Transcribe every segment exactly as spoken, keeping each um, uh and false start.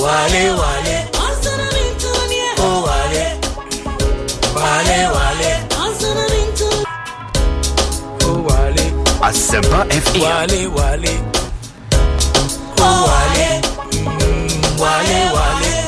wale wale oh wale wale wale oh wale Asempa F M wale wale oh wale wale wale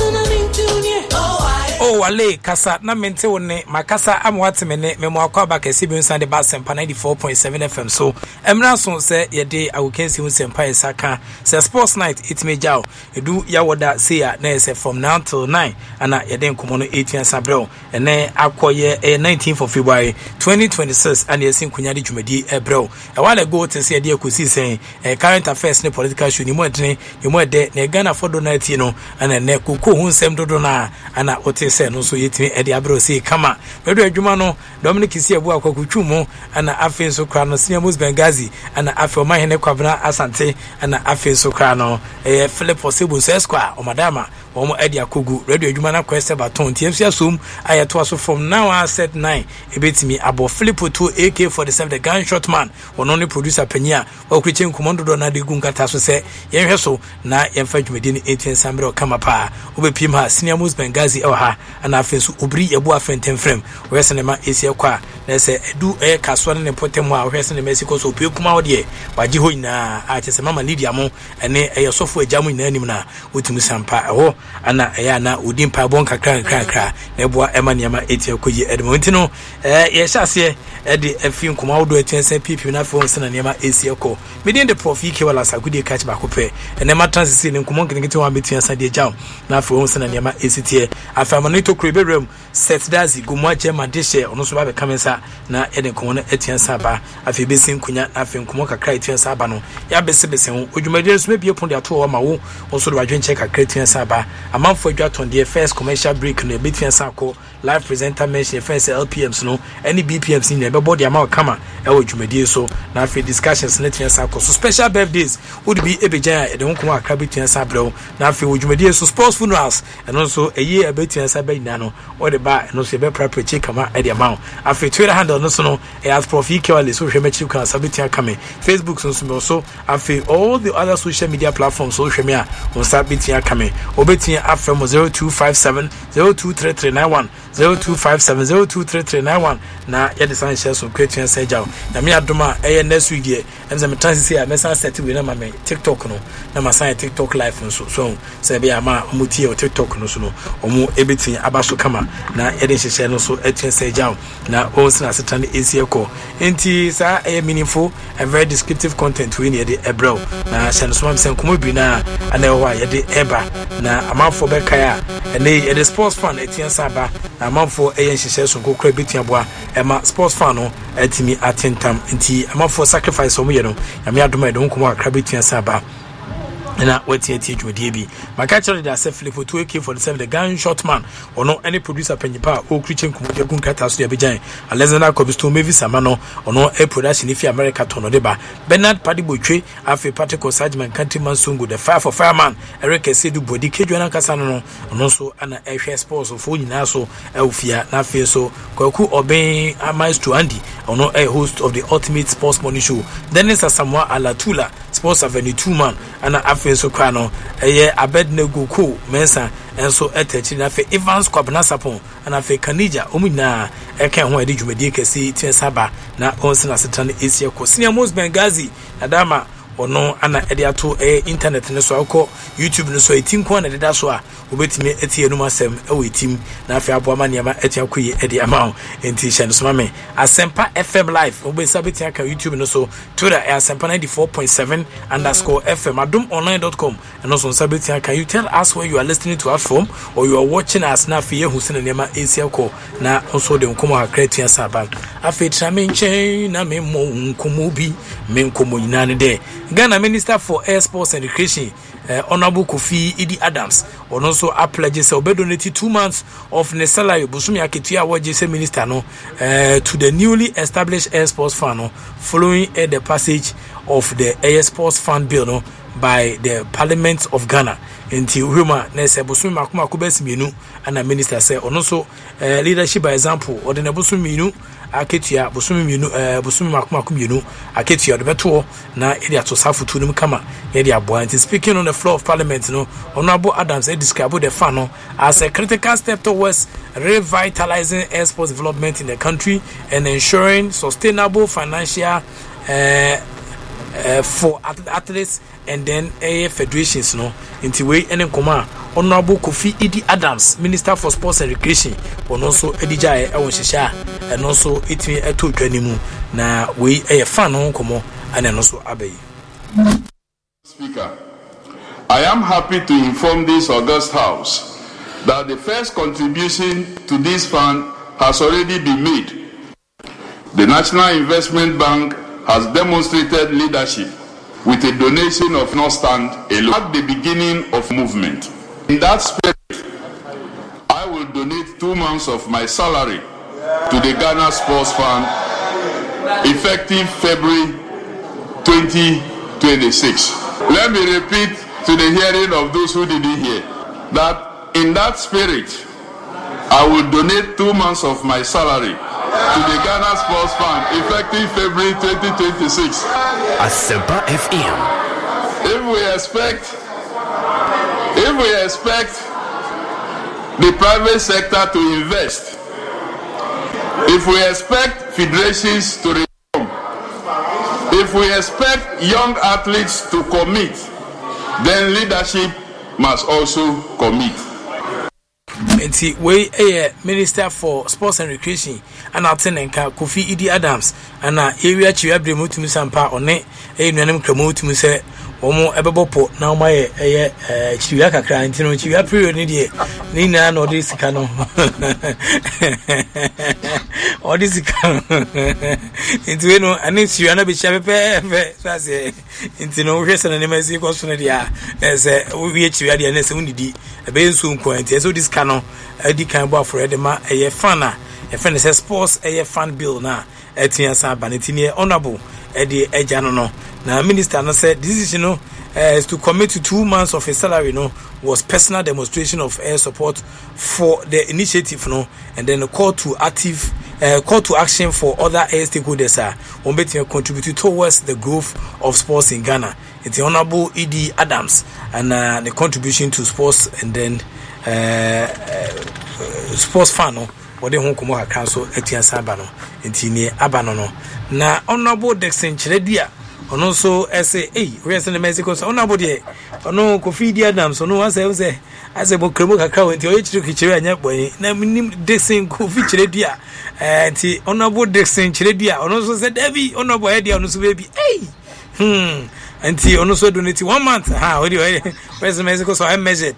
oh wale kasa na mente woni makasa amwate mene memo akwa ba kesi bi nsande ba Asempa ninety-four point seven F M so emra so se ye de awokensi hu Asempa isaka se sports night it me jaw edu ya woda say na se from now till nine ana ye de nkomo no eighteen sabrel ene akoye nineteenth of February twenty twenty-six and ye sin kunya de dwumadi ebrel e wale go te se de akosi sen current affairs ne political show ni mo edene ni mo ede na Ghana for donate no ana ne kokko hu nsem dodo na ana ote se no so yetimi ede abro se kama bedo adwuma no Dominic isi abu akwakutu mu ana afen so kra no Senior Mus Bengazi ana afe o mahene kwabna Asante ana afen so kra no eh Philip Osebo Square o madama omo ede akogu radio adwuma na kwese baton T M C asum ayeto aso from now on set nine ebetimi abo Philip two A K forty-seven the gunshot man ono ne producer panya wa kwiche nkomondo do na de gunkata so se yenhwe so na yemfa dwumadi ni eighteen sambre kama pa obepim ha Senior Mus Bengazi e ha ana afen so obri ebu afenten frem wese ne ma esi kwa na se edu e kaso ne potem a wese ne Mexico so pe kuma ode waji ho nyina a chese mama Lydia mo ene e yosofo ajamu nyina anim na otimi sampa eho ana eya na odin pa bon kakra kakra kakra na eboa ema niama etia koyi edmonti no eh ye hyase e de afin kuma wodo etense pipi na fo nsena niama esi eko medin de prof ike wala sagudi catch ba kope ene ma transisi ne nkomo nkenekete wa betua sade jam na fo nsena niama esitie afamanito kribedrem set dazi gumwa chema dishe ono so ba be kamensa na ede nkomo na etia saba afi besin kunya afi nkomo kakra etia saba no ya bese bese ho odwumade so mebie pon de ato wa ma wo onso do badwen check kakra etia saba amanfo adwaton the first commercial break no ebetia sako live presenter mention first L P Ms no any B P Ms ni ebebo de ama kama e wo dwumade so na afi discussions na etia sako so special birthdays would be ebejan ede nkomo akra betia sabro na afi wo dwumade so sports funerals and also eye ebetia saba ina no o de ba no so be prepare kama e de ama afi Twitter handle no so no e as prof equally so hwemechi kan sabetia kame Facebook so so so afi all the other social media platforms so hweme a on sabetia kame obetia afem zero two five seven zero two three three nine one zero two five seven zero two three three nine one na ye de san share so create say jaw na me adoma e next week e em me transit here me san set we na ma me TikTok no na ma san TikTok live so so say be ama omutie o TikTok no so no omu ebetin abaso kama na ye de share no so etin say jaw na o sina setan esi eko enti sa e meaningful and very descriptive content we need the ebro na share so am say komo bi na ana e wa ye de eba na amanfo be kaya ene ye de sports fan etin saba na amanfo e yen hyehyɛ so kokra betia boa ema sports fan no atimi atentam nti amanfo sacrifice omo ye no ya me adoma e don komo akra betia saba na wati ati dwodie bi makacho de ase Philip two A K forty-seven the gunshot man ono any producer penyipa o krichen kumode gun kata so de bejan Alexander Kobisto Mavis Amano ono a production ifi America tono de ba Bernard Padibotwe afi Patrick Osajman Countryman Songo the fire for fireman Eric Sedu Bodi Kedwana kasa no ono so ana ehwe sports of nyina so awfia na afi so kwaku oben Maestro Andy ono a host of the Ultimate Sports Morning Show Dennis Asamoah Alatula Sports Avenue two man ana afi so kwa no eye Abednego ko mensa enso etechi na fe Evans Kwabna Sapon ana fe Kanija omuna eka ho ede dwumadi kesi tie saba na onsina setan esi ko Senior Mus Bengazi adama ono ana ede ato e internet ne so akọ YouTube ne so etin ko na de da so a obetime etie no masem e we tim na afi abo ama niam etie akoyi ede ama enti hye no so mame Asempa F M live obesa betia ka YouTube no so Twitter e Asempa ninety-four point seven underscore F M adom online dot com and also sabetia can you tell us where you are listening to us from or you are watching us na afi ehusina niam esi akọ na also de nkomo akretia saba afi tramenche na memo nkomo bi me nkomo nyina de Ghana Minister for Air Sports and Recreation, uh, Honorable Kofi Idi Adams, and also a pledge say obe donate two months of ne salary busumi aketua waje say minister no uh, to the newly established Air Sports Fund no, following uh, the passage of the Air Sports Fund bill no by the Parliament of Ghana. Nti Huma Nese Bosumi Makuma Kubesi Minu and the minister say on also uh, leadership by example or the Bosumi Minu Aketia Bosumi Minu uh, Bosumi Makuma Kuminu Aketia the Beto na Edia to Safu Tunum Kama Edia Boy. Speaking on the floor of Parliament, no Honorable Adams eh, described the funnel as a critical step towards revitalizing air sports development in the country and ensuring sustainable financial uh, uh, for athletes and then a federations no into way and Nkoma Honorable Kofi Idi Adams, Minister for Sports and Recreation, and also Edija Ewonshisha, and also it me a two twanimu na we a fan on Komo and also Abbey. Speaker, I am happy to inform this August House that the first contribution to this fund has already been made. The National Investment Bank has demonstrated leadership with a donation of no stand alone at the beginning of movement. In that spirit, I will donate two months of my salary to the Ghana Sports Fund effective February twenty twenty-six. Let me repeat to the hearing of those who didn't hear that in that spirit, I will donate two months of my salary to the Ghana Sports Fund effective February twenty twenty-six. Asempa F M. If we expect, if we expect the private sector to invest, if we expect federations to reform, if we expect young athletes to commit, then leadership must also commit. Nti we a Minister for Sports and Recreation and Atenenka Kofi Idi Adams and area chief Abremu Tumusampa one e nuanem kramo tumu se omo ebebopo na omo ye eh chiwa kakra ntino chiwa period ni de ni na no de sika no o de sika nti we no ani chiwa na be chia pepe so ase ntino hwe se na ne masi ko so ne dia se we chiwa de na se unidi ebe nso nko nti so this sika no edi kan bo afore de ma eye fan a e fan se sports eye fan bill na etia sa banetini honorable edi eja no no na minister no said this is you know uh, is to commit to two months of his salary you know was personal demonstration of air support for the initiative you know and then a call to active uh, call to action for other air stakeholders are on betting contribute towards the growth of sports in Ghana. It's the Honorable Idi Adams and uh, the contribution to sports and then uh, uh, sports fan no wode ho komo hakra so atua saba no ntini aba no no na Honorable Dexon Chiredia ono so say eh we say Mexico so Honorable de ono Kofi Idi Adams ono wan say say ase bo kremo kakra wonti o yichiru kichire anya boy na minim Dexon Kofi Chiredia eh nti Honorable Dexon Chiredia ono so say David Honorable Edia ono so baby eh hmm nti ono so donate one month ha we we say Mexico so I measured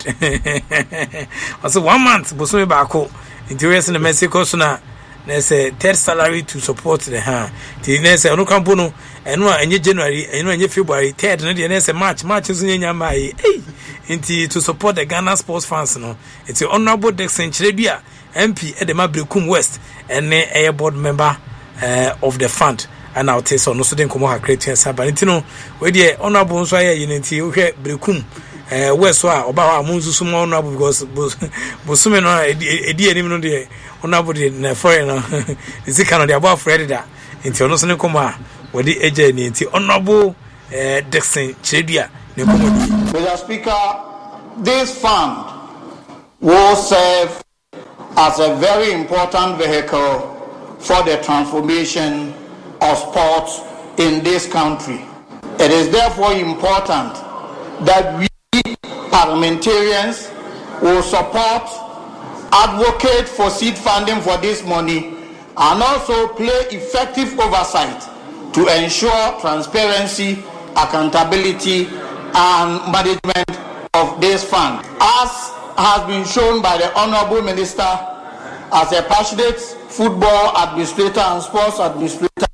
also one month boso ba ko nti we say Mexico so na there's a third salary to support the hand. The next no campo no eno enye January eno enye February third no the next March March so nyanya mai eh nti to support the Ghana sports fans no it's the Honorable Dexon Chirebia M P at the Mabrekum West and a board member uh, of the fund and I'll tell so no so den komo ha create saba nti no we the Honorable so aye nti wo hwe Brekum eh west so a oba ha munzu so mo Honorable because bosume no edi enim no de Honorable na foreign no is it kind of the above Fred da nti ono so ne komo a we the eje ni nti Honorable eh Dexon Chirebia ne komo di. Mister Speaker, this fund will serve as a very important vehicle for the transformation of sports in this country. It is therefore important that we parliamentarians will support, advocate for seed funding for this money, and also play effective oversight to ensure transparency, accountability, and management of this fund. As has been shown by the Honorable Minister, as a passionate football administrator and sports administrator,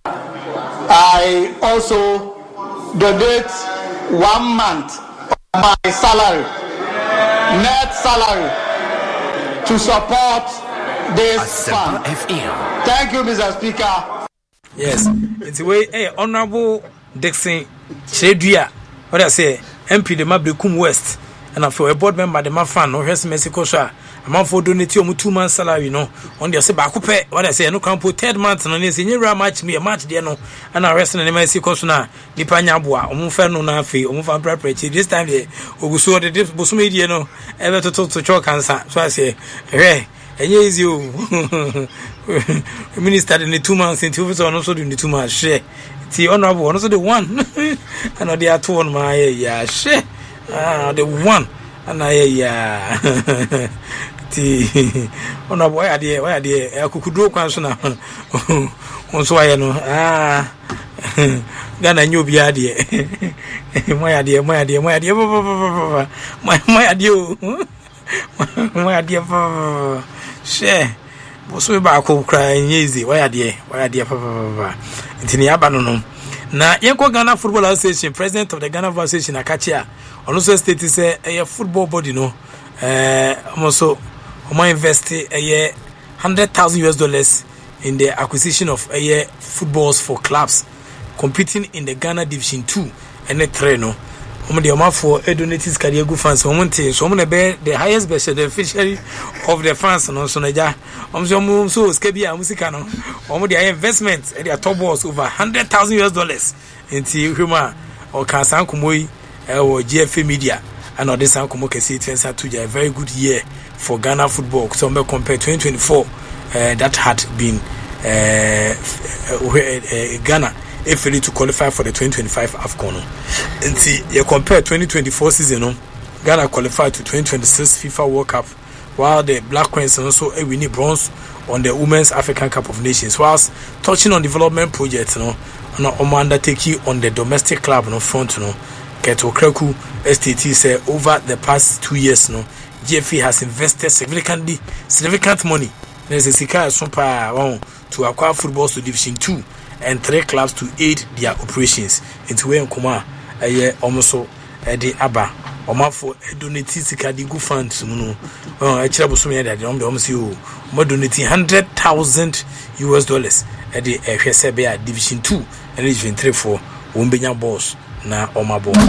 I also donate one month of my salary, net salary, to support this fund. Thank you, Mister Speaker. Yes, it's the way, hey, Honorable Dexon Chiredia, what I say, M P de Mabrekum West and for a board member the Mafan or Hess Mexico Sha amount for donate two months salary no on the Sebakupe what I say no can put third month on this in your match me a match there no and I rest in the Mexico Suna the Panyabua Omufano Nafi Omufa Preparatory this time the Oguso the Busumedi no ever to talk to chalk cancer so I say hey and yes you minister in the two months in two months or also in the two months share the honorable also the one and they are two on my yeah share ah the one and I yeah the honorable why are they why are they akukudo kwanso na onso aye no ah Gana nyo bi ade moya ade moya ade moya ade moya ade o moya ade share boso ba ko kra nyezi why ade why ade papa ntini aba no no na yenko Ghana Football Association president of the Ghana Football Association akachia ono so state say a football body no eh almost omo invest a one hundred thousand U S dollars in the acquisition of a footballs for clubs competing in the Ghana Division two and three no omo de omo for donated career go fans omo nte so omo na be the highest beneficiary of the fans no so naja omo so omo so skebia musika no omo de investment e their top balls over one hundred thousand U S dollars into huma or kan san komoyi e wo G F A Media and all this san komo kesi twenty twenty-two a very good year for Ghana football so we compare twenty twenty-four uh, that had been uh, uh, uh, Ghana if ready to qualify for the twenty twenty-five AFCON. And see, you compare twenty twenty-four season, no? Ghana qualified to twenty twenty-six FIFA World Cup, while the Black Queens also a winning bronze on the Women's African Cup of Nations. Whilst touching on development projects, no, and no, undertaking on the domestic club no front, no, Keto Kreku S T T said over the past two years, no, G F A has invested significantly significant money. There's a sika super to acquire footballs to Division two. And three clubs to aid their operations into where Nkuma eh almost eh the aba oma for donating sika di go funds no oh e kira boso me dey dem dey almost you mo donating one hundred thousand U S dollars eh the ehwese be a Division two and Division three for wombenya balls na oma ball.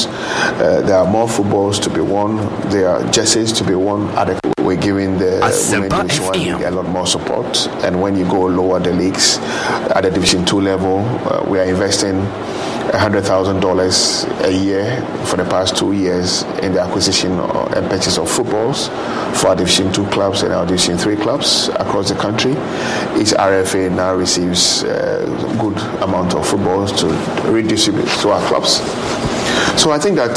Uh, there are more footballs to be won. There are jerseys to be won. We're giving the women Division One League a lot more support. And when you go lower the leagues, at the Division Two level, uh, we are investing a hundred thousand dollars a year for the past two years in the acquisition and purchase of footballs for our Division Two clubs and our Division Three clubs across the country. Each R F A now receives a good amount of footballs to redistribute to our clubs. So I think that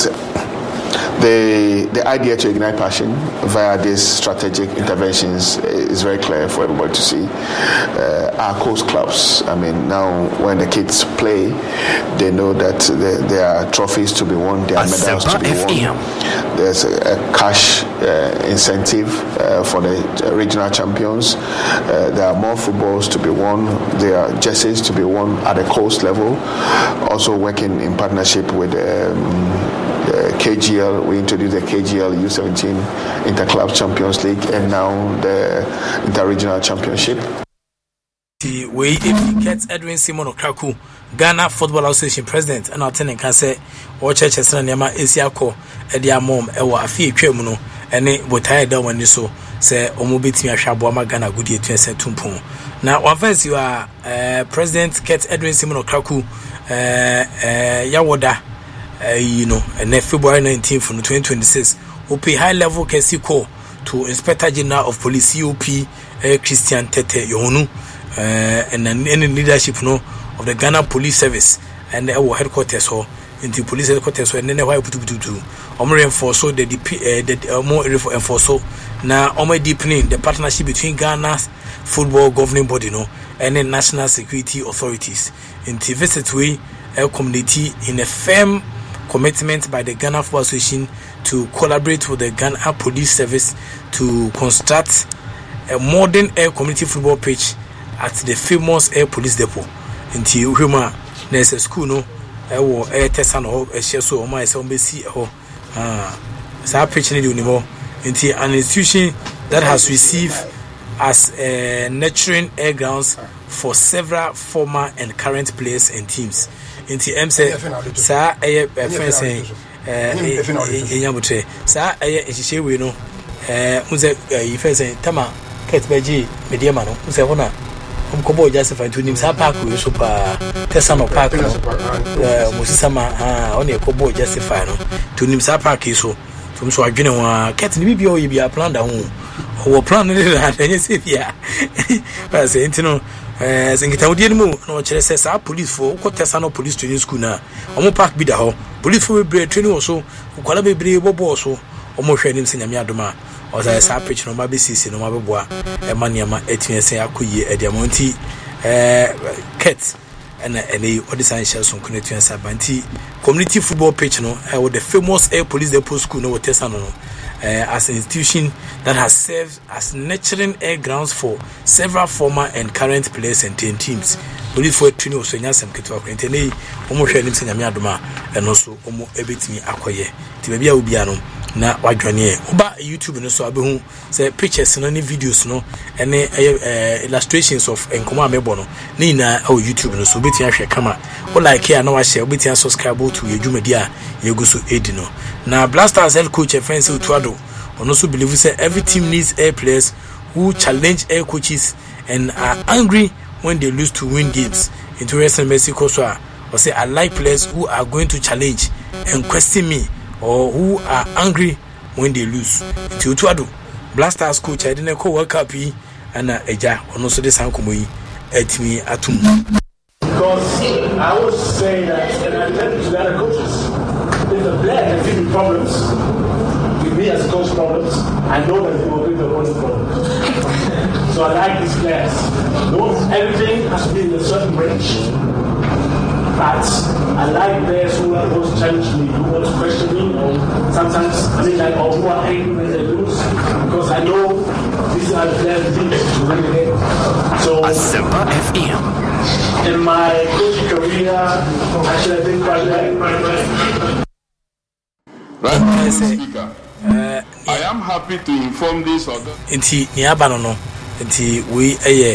the the idea to ignite passion via these strategic interventions is very clear for everybody to see. Uh, our coast clubs, I mean, now when the kids play, they know that there, there are trophies to be won, there are medals to be won. There's a, a cash uh, incentive uh, for the regional champions. Uh, there are more footballs to be won. There are jerseys to be won at the coast level. Also working in partnership with um, Uh, K G L, we introduced the K G L U seventeen Interclub Champions League and now the Interregional Championship. The way it gets Edwin Simon Okraku, Ghana Football Association President, and our tenant can say, or churches and Yama Isiako, and their mom, Ewa, a fee criminal, and it would tie down when you saw, say, Omobit Mia Shabuama Ghana Goodyear twenty Tumpon. Now, one first, you are uh, President Ket Edwin Simon Okraku, uh, uh, Yawoda. Uh, you know, and then February nineteenth from twenty twenty-six, will pay high level K call to Inspector General of Police C O P uh, Christian Tete Yohunu, uh, and then any leadership no of the Ghana Police Service and our headquarters or into police headquarters and then why put to do. Omo reinforce so the uh, the uh, more reinforce so now omo deepening the partnership between Ghana's football governing body no and the national security authorities into visit way a community in a firm commitment by the Ghana Football Association to collaborate with the Ghana Police Service to construct a modern air community football pitch at the famous Air Police Depot. Until Huma, there's a school, no, a air test and a share so my son be see oh, ah, so pitch in the universe until an institution that has received as a nurturing air grounds for several former and current players and teams. Inti M say sa eh friend say eh nyabutre sa eh ehihye we no eh unze ife say tama ket beji mediama no unze hona umkobo justify to nim sa park we so pa tesano park no eh musisama ah oni ekobo justify no to nim sa park so tum so adwene wa ket ni bibia o yibia plan da ho o plan ni da enye se bia ba se ntino eh singita wodi ni mu no kire se sa police fo ko tesano police training school na omo park bi da ho police fo be training so kwala be bre bobo so omo hwe nim se nyame adoma o sa sa pitch no ma be sisi no ma be boa e maniama etin se akoyi e dia monti eh ket and any odisa share so connect to Sabanti community football pitch no uh, with the famous Air Police Depot School no Tesano no uh, as an institution that has served as nurturing air grounds for several former and current players and teams. Police for training also nyasem keto akwentene omo hwe nim se nyame adoma and also omo ebetimi akoye ti bia obia no na wadwane oba YouTube no so abehu say pictures no ni videos no ene uh, illustrations of enkomo amebo no ni na o YouTube no so beti ahwe kama o like here na wa share beti subscribe to yedwumadi a yeguso edi no na Blasters head coach Efense Utuado ono so believe say every team needs air players who challenge air coaches and are angry when they lose to win games. Into Western Mexico, so I say I like players who are going to challenge and question me or who are angry when they lose. Into Utuado Blasters coach I didn't call World Cup and Eja or no so this Sankomoy at me atum. Because I always say that, and I tell to the other coaches, if the player can give me problems, give me as coach problems, I know that he will give the opponent problems. So I like these players. Not everything has to be in a certain range. But I like players who are going to challenge me, who want to question me, or sometimes I mean like or who are angry when they lose. Because I know these are the players who need to win the game. So Asempa F M. In my coaching career, actually I've been quite right. Right, Mister Speaker. Uh, I am happy to inform this organ. Inti ni abano no. Inti we eye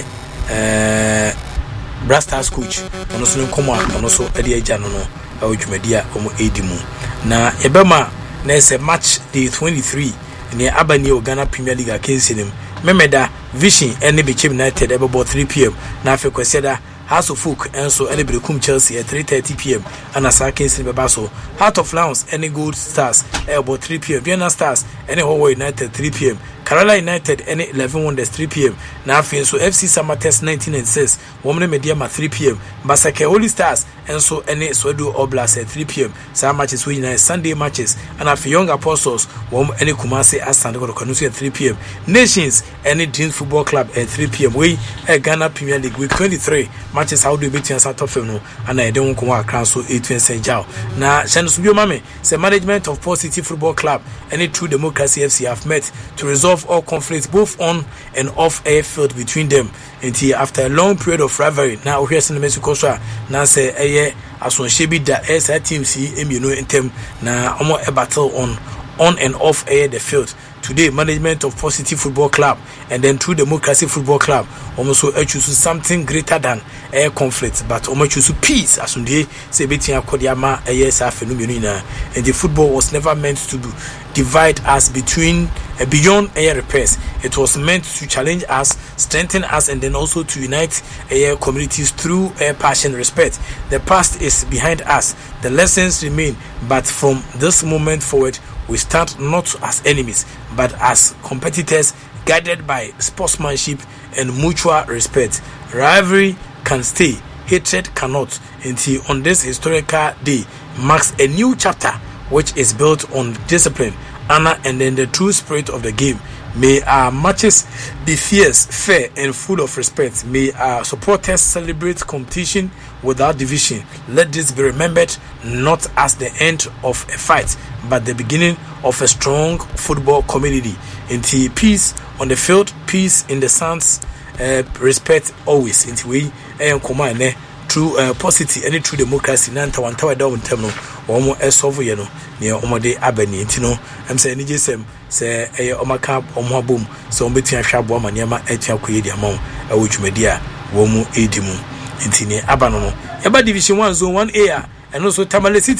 eh Blasters coach. Ono so nkomo a ono so ade agya no no awdwumadi a omo edimu. Na ebema na se match day twenty-three ni abani o Ghana Premier League against him. Memeda Vision and Bechem United about three p.m. na afi kweseda House of Folk and so any Brekum Chelsea at three thirty p.m. and as against Bebaso. Heart of Lions any Gold Stars about three p.m. Vienna Stars any Hawaii United three p.m. Kerala United any eleven Wonders three p.m. Now so F C Samates nineteen and six Women Mediama three p.m. Basake Holy Stars and so any Swedo Oblast at three p.m. Some matches we night Sunday matches and after Young Apostles Wom any Kumasi as Sandago Kanusi at three p.m. Nations any Dreams Football Club at three p.m. We a Ghana Premier League week twenty-three matches how do you beat us at top no and I don't come across so eight and say Jao. Now Shanusubio Mame say management of Port City Football Club any True Democracy F C have met to resolve all conflicts both on and off air field between them until after a long period of rivalry. Now here's in the Mexico so now say eh aso shebi da S I team see emino intem na omo a battle on on and off air the field. Today, management of Positive Football Club and then True Democracy Football Club almost choose something greater than air conflict, but almost choose peace. As on day, say betia Kodiama a yes phenomenon, and the football was never meant to divide us between uh, beyond air repairs. It was meant to challenge us, strengthen us, and then also to unite air communities through air passion, respect. The past is behind us. The lessons remain, but from this moment forward, we stand not as enemies, but as competitors guided by sportsmanship and mutual respect. Rivalry can stay, hatred cannot. Until on this historical day marks a new chapter which is built on discipline, honor, and then the true spirit of the game. May our matches be fierce, fair, and full of respect. May our supporters celebrate competition without division. Let this be remembered not as the end of a fight, but the beginning of a strong football community. Until peace on the field, peace in the sands, uh, respect always. Until we and command true uh, positive any true democracy. Nanta one tower down terminal. Omo esolve ye no near omode abani nti no em say ni jesem say eh omaka omo abom so ombetua hwa bo ma niam atua koye di amon e wo dwumadi a wo mu edimu nti ne abano no eba division one zone one A a and also Tamale City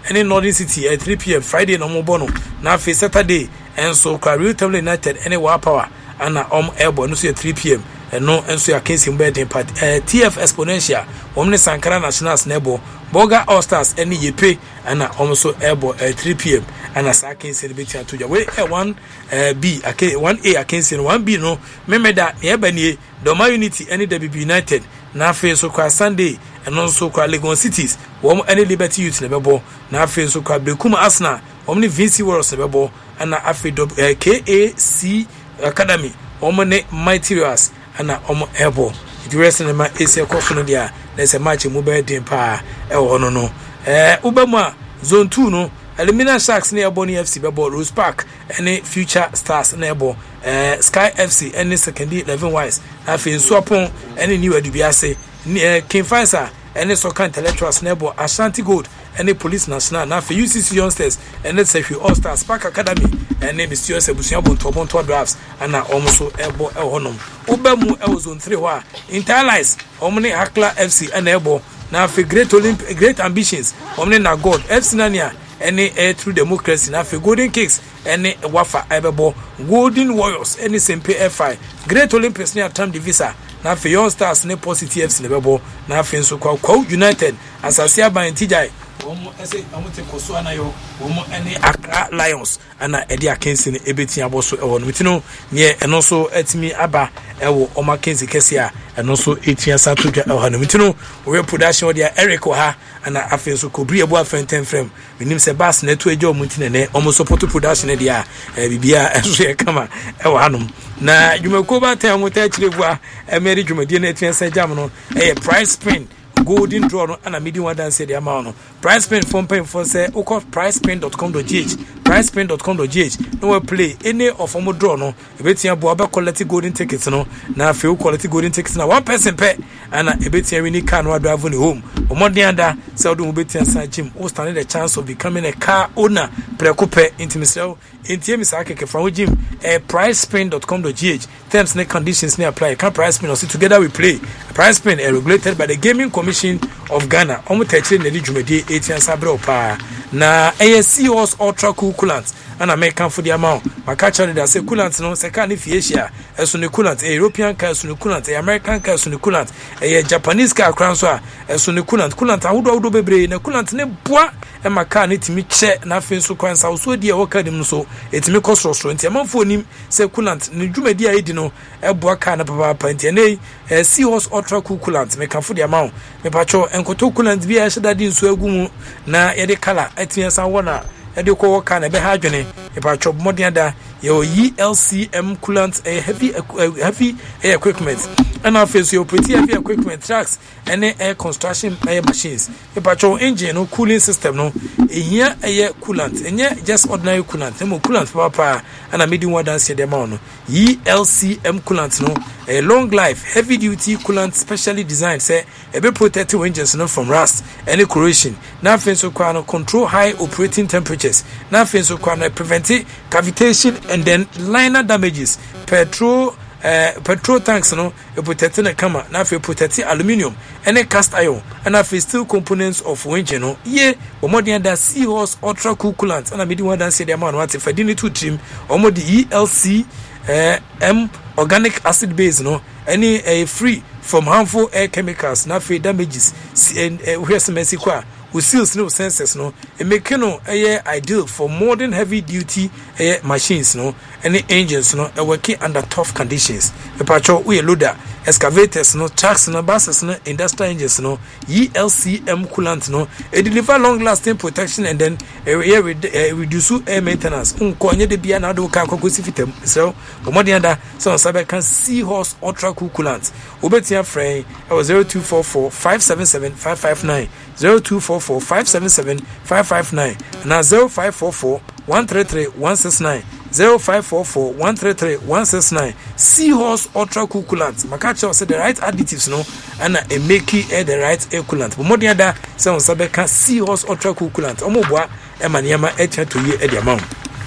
any Northern City at three p.m. Friday no more bono na fe Saturday and so Real Table United any war power and um airborne no so three p.m. and no and so against him bed part uh, T F Exponential Omni Sankara Nationals nebo Boga All Stars any yepe and also airborne at three p.m. and as I can celebrate to your way one uh, B okay one A against one B no remember that ebani Doma Unity any W B United na fe so kwa Sunday and also kwa Legon Cities wom any Liberty Youth nebebo na fe so kwa Bekuma Arsenal omni Vinci Warriors nebebo and na afi uh, K A C Academy omne Mighty Warriors and na omo ebo the rest of my A C kofu no dia there's a match mu be din pa e wo no no eh ubema zone two no Elimina Sharks near Bonnie F C bebo Rose Park any Future Stars nebo uh, Sky F C any secondary eleven wise afi nsuapon any new adubiase King Faisal any soccer intellectuals nebo Ashanti Gold any Police National na for U C C Youngsters any Sefi All Stars Park Academy any Mysterious Ebusia Bonto Bonto Drafts and also ebo e honom ubemu e zone three wa Interlies omni Hakla F C and ebo na for Great Olympic Great Ambitions omni na God F C Nania any air through democracy na for Golden Kings any Wafa Ebebo Golden Warriors any Sempe F I Great Olympics near Tam Divisa na for Young Stars ne Positive F C Nebebo na for so kwa United Asasia by T J omo ese amote koso anayo omo any Accra Lions ana edi akensi ne ebeti aboso ewo no mitino ne eno so etimi aba ewo oma kensi kese a eno so etia satodwa ewo no mitino we production dia Eric ha ana afen so kobri ebu afenten frame minim se bas na to ejo omuntine ne omo support production dia bibia enso ye kama ewo hanom na dwumako ba tan amota kirebua emeri dwumadi na etia sa jam no eh price spin golden draw no ana midi one dance the amount no price spin phone pay for say oko price spin dot com dot g h price spin dot com dot g h no we play any of omo draw no ebetia bo aba quality golden tickets no na fe quality golden tickets na one person pay ana ebetia wini car no drive on home omodin ada say odo ebetia san gym o stand the chance of becoming a car owner prekope intimisel intie mi sa keke from gym eh price spin dot com dot g h terms and conditions ne apply can price spin also together we play price spin is regulated by the Gaming Commission of Ghana omo techi na di dwumadi eighteen sabre pa na A S C Os Ultra Cool Coolant and American for the amount makacha dey say coolant no se kan fi Asia eso ne coolant a European car eso ne coolant a American car eso ne coolant a Japanese car kran so a eso ne coolant coolant awodo awodo bebre na coolant ne boa e maka ne timi che na fin so kwan sa so die woka dim so etimi kosoro nti amanfo nim se coolant ne dwumadi a edi no e boa car na papa papa nti ne C Os Ultra Cool Coolant me kan for the amount me pacho enkoto coolant bi a sheda di nso agumu na ye de color etian san wona e de ko woka na be ha adwene me pacho modern da your E L C M coolant a heavy uh, heavy air equipment and our face your pretty heavy equipment trucks and air construction air machines e pacho engine no cooling system no e here air coolant and just ordinary coolant mo coolant papa and a medium one dance the amount no E L C M coolant no a long life heavy duty coolant specially designed say e be protect engines no from rust any corrosion na fin so kwa no control high operating temperatures na fin so kwa no prevent cavitation and then liner damages petrol uh, petrol tanks no e protect na kama na fe protect aluminium and cast iron and na steel components of engine no ye omodin da C Os Ultra Cool Coolant and na medi one dance the man what for dini two trim omodi E L C uh, M organic acid base no any uh, free from harmful air chemicals na fe damages and where some kwa with seals no sensors no e make no eh ideal for modern heavy duty eh machines no any engines no e working under tough conditions e pacho we loader excavators no trucks no buses no industrial engines no E L C M coolant no e deliver long lasting protection and then e uh, reduce air maintenance unko anye de bia na do ka kokosi fitam so omodi anda so sabe can C Os Ultra Cool Coolant obetia frame e was zero two four four five seven seven five five nine zero two four four five seven seven five five nine na zero five four four one three three one six nine zero five four four one three three one six nine C Os Ultra Cool Coolant makacha say the right additives no and a make it the right air coolant but modern da say on sabe can C Os Ultra Cool Coolant omoboa e maniama e tia to ye e the amount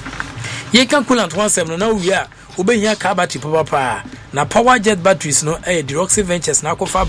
ye can coolant one seven na we are obehia car battery papa na power jet batteries no e Deroxy Ventures na akofaba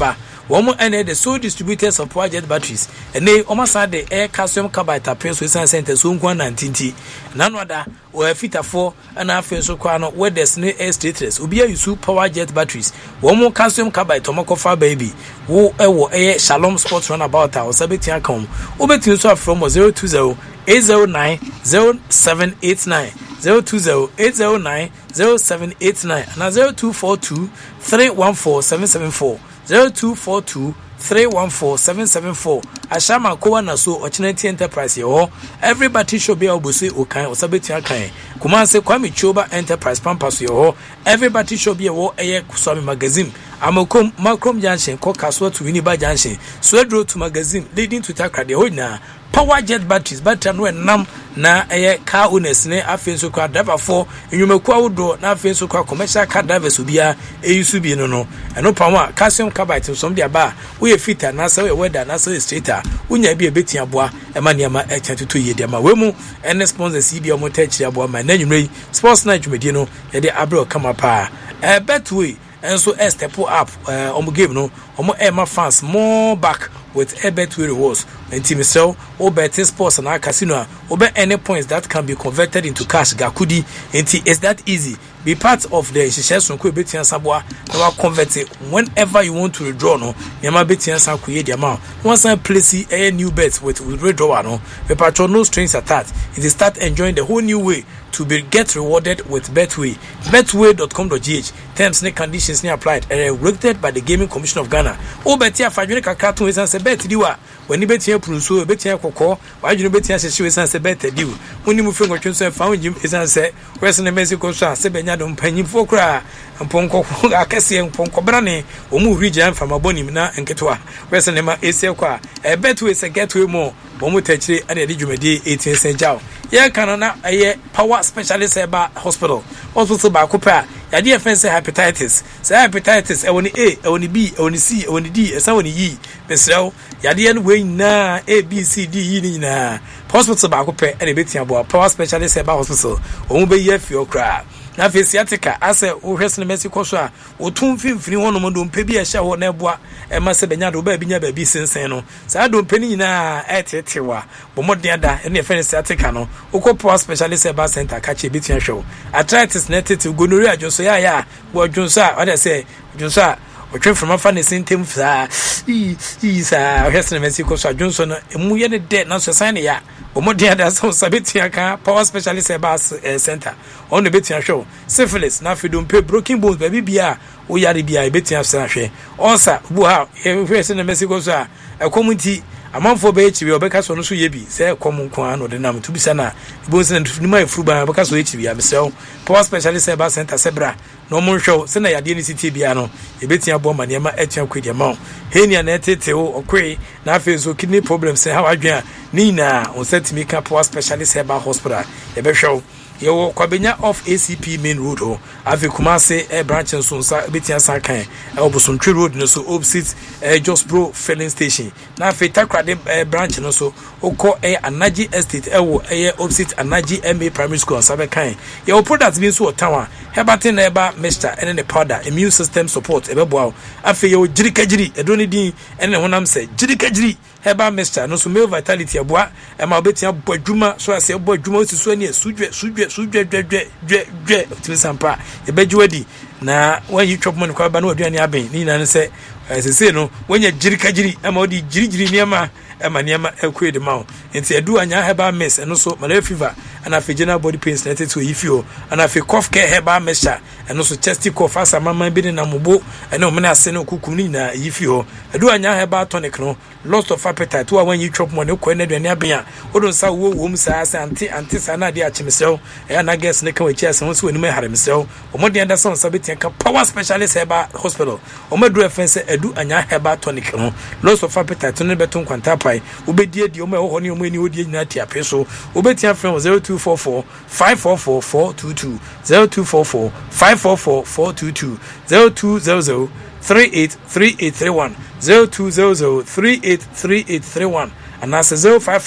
One and the sole distributors of Power Jet batteries. And they almost had the air calcium carbide appears with San Center soon one and tinty. None other or a fit four and a half so crown where there's no air status. Ubia use Power Jet batteries. One more calcium carbide Tomacofa baby. Wo ewo air Shalom Sports runabout our Sabitia com. Ubetin so from zero two zero eight zero nine zero seven eight nine. zero two zero eight zero nine zero seven eight nine and zero two four two three one four seven seven four zero two four two three one four seven seven four. Ashama Kowa Naso Ochinati Enterprise yo. Everybody should be able to say okay or Sabitia Kai. Kumase Kwame Choba Enterprise Pampas yo. Everybody should be a war a Kusami magazine. Amokom Macrom Junction, Kokaswa to Winneba Junction, Swed Road to magazine leading to Takra de Hoina. Power Jet batteries, but no nam na a car owners ne afen so kwa driver for you me kwa wodo na afen so kwa commercial car drivers ubia e yusu bi no no eno pama calcium carbide some dia ba we fitter na so we weather na so straighter unya bi e betia boa e ma niam e chantuto ye dia ma we mu en sponsors bi o mo ta chiri aboa ma na nwumre sports night dwumedi no ye de abro kama pa e betway enso e step up omo game no omo e ma fans more back with a betway rewards and team sell or betting sports and our casino or bet any points that can be converted into cash gakudi and it's that easy. Be part of the success on Betian Sabwa. Now convert it whenever you want to withdraw. No, Yama Betian San create the amount. Once I place a new bet with withdrawal, no, the patron no strings attached. It is start enjoying the whole new way to be get rewarded with Betway. Betway dot com dot g h. Terms and conditions ne applied and regulated by the Gaming Commission of Ghana. Oh, Betia Fajunica cartoon is a bet diwa. When you bet here, Pruso, Betia Coco, why you bet here? She was a bet deal. When you move from what you found him is answer. Where's in Mexico, Sebenya don't penny for cry and Ponco, Akasi and Ponco Brane, or move region from Abonimina and Ketua. Where's in Emma Esequa. A bet with a get way more. Bomutechi and a digimedi eighteen Saint Jow. Yeah, Canana, a power specialist about hospital. Also by Cooper. Ya dear friends say hepatitis. Say hepatitis, I want A, I want B, I want C, I want D, I want E. Mister Ya dear way na A B C D E na. Hospital by Cooper and a bit about power specialist about hospital. Ombe ye for your cry. Na fesiatica ase o hwese ne Mexico so a o tun finfini wono mo dom pe bi a hye ho na eboa e ma se benya do ba binya ba bi sensen no sa dom pe ni na etetewa bo modern da e ne fesiatica no okopo specialist eba center ka che bitia hwe arthritis na tete gonorrhea joso ya ya wo dwonso a o de se dwonso a o twen from afa ne sentem fa i i sa hwese ne Mexico so dwonso no emu ye ne de na so san ne ya Omodia da so sabetia ka power specialist bas center on the betia show syphilis na fidum pe broken bones baby bia o yare bia betia sa hwe onsa bu ha e hwe se na Mexico so a community amanfo be echi bi obeka so no so ye bi se kom nko an no de nam to bisa na bones na tufuni mai fruba obeka so echi bi amsel power specialist bas center sebra no mon show se na yade ni city bia no e betia bo mane ma etia kwedi ma henia na etete o okwe na afi so kidney problems se ha wadwen ni na on set me ka power specialist about hospital e be show yo kwabenya off A C P main road o afi Kumase e branch so sa betia san kan e obosontwe road no so opposite e just bro filling station na afi Takrade e branch no so okọ e Anaji estate e wo e opposite Anaji M A primary school sabe kan yo product bi so otawa hebatin na eba mixture ene ne powder immune system support e be boa afi yo jirikajiri e do ne din ene honam se jirikajiri heba mixture no so male vitality aboa e ma betia bodwuma so ase bodwuma osusu ani sudwe sudwe sudwe dwe dwe dwe dwe timisampa e bejuadi na when you chop money kwa ba no aduane aben ni na se sese no when you jirikajiri e ma odi jirigiri niama e ma niama e kwe de ma enti edu anya heba mix eno so malaria fever ana fe general body pains na teto ifio ana fe cough care heba mixture eno so chest cough asa mama bi na mubo eno mena ase no kukum ni na ifio edu anya heba tonic no loss of appetite wa when you chop money ko na aduane aben a odon sa wo wo mu sa ase anti anti sa na de a chimsel e na guess ne kan wa chi ase won so ni me haremsel omodi anda son sabetia ka power specialist heba hospital omedu efense edu anya heba tonic no loss of appetite no beton kwanta pai obedie di omo ho ni omo ni odie nyina ti apeso obetia friend zero two four four five four four four two two zero two four four five four four four two two zero two zero zero three eight three eight three one zero two zero zero three eight three eight three one and that's zero five five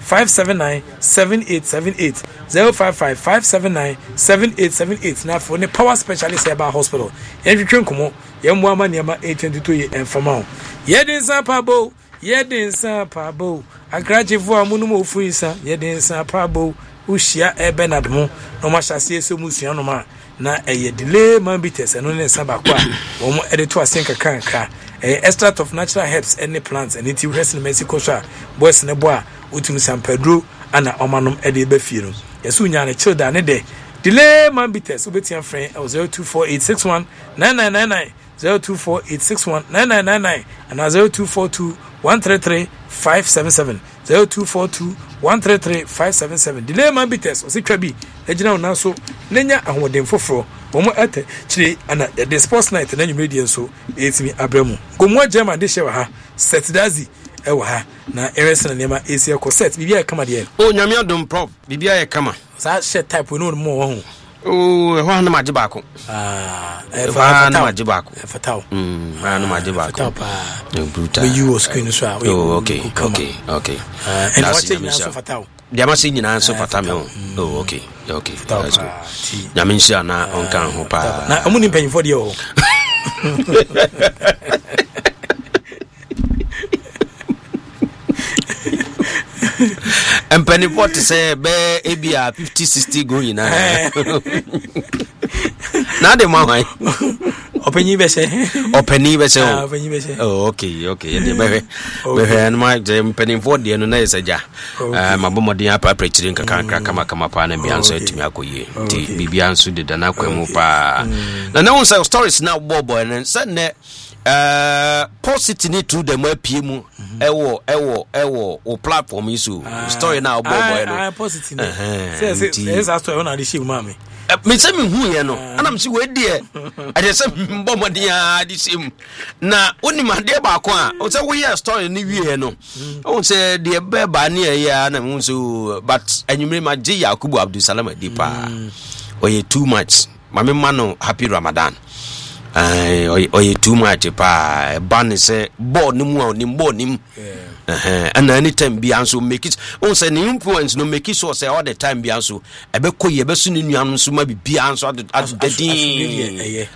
five seven nine seven eight seven eight zero five five five seven nine seven eight seven eight na for ne power specialist eba hospital yen twetwe nkomo yen mo ama niama eight twenty-two ye enfama yedin sapabo yedin sapabo agrajevo amunu mo fu insa yedin sapabo ushia ebenard mo no ma hyase eso musua no ma na eye delay man bites eno ne saba kwa wo mo edito asenka kanka eh extract of natural herbs any plants and it rest in Mexico sha boys ne bo a utum San Pedro ana omanom ede be fie no yesu nya ne childa ne de delay man bites obetian friend zero two four eight six one nine nine nine nine zero two four eight six one nine nine nine nine and zero two four two one three three five seven seven zero two four two one three three five seven seven delay man bites o se twa bi ejina una so nenya ahoden foforo womo ate chire ana the sports night na nyumedi so etimi abramu gomo German de shewa ha setdazi ewa ha na eresen nema esi e set bibia kama de o nyame adom prop bibia e kama sa she type no mo ho o ho na maji bako ah e fa na maji bako e fataw mm ha na maji bako e brutal we you screen so ah oh okay okay okay and what you so fataw dia ma se nyina so fata me oh okay okay that's good nyame nsia na onka ho pa na amuni mpanyfo de o Empany forty say be ebia fifty sixty go ina na de ma hwan openyi be say openyi be say ah openyi be say oh okay okay de be be be no ma de empany forty no na yesaja eh mabomodin apa prechiri nkaka kama kama pa na bia nso atumi akoyie ti bibia nso de dana kwamu pa na na won say stories na bobo na say ne Uh, positively to the more people, ewo ewo ewo o platform isu story now boy boy no. Ah, positive. Say say say that story na dey shame mama. Me say me hu ye no. Ana me say we dey. I dey say mbọ modin a dey shame. Na oni ma dey ba ko a, o say we hear story ni wie no. O say dey be ba na ya na me so but anyumre ma je Yakubu Abdul Salam Adipa. Oye too much. Mama man happy Ramadan. Uh, or, or too much pa ban say board no more ni board nim eh and anytime be answer make it on say the influence no make it so say all the time be answer e be ko ye be so ni nuanu so ma bi bi answer at the day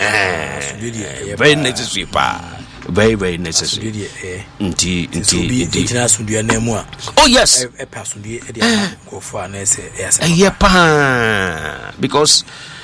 eh very necessary pa very very necessary nti nti international dua na mu a oh yes e person dua e dey go for na say yes eh pa because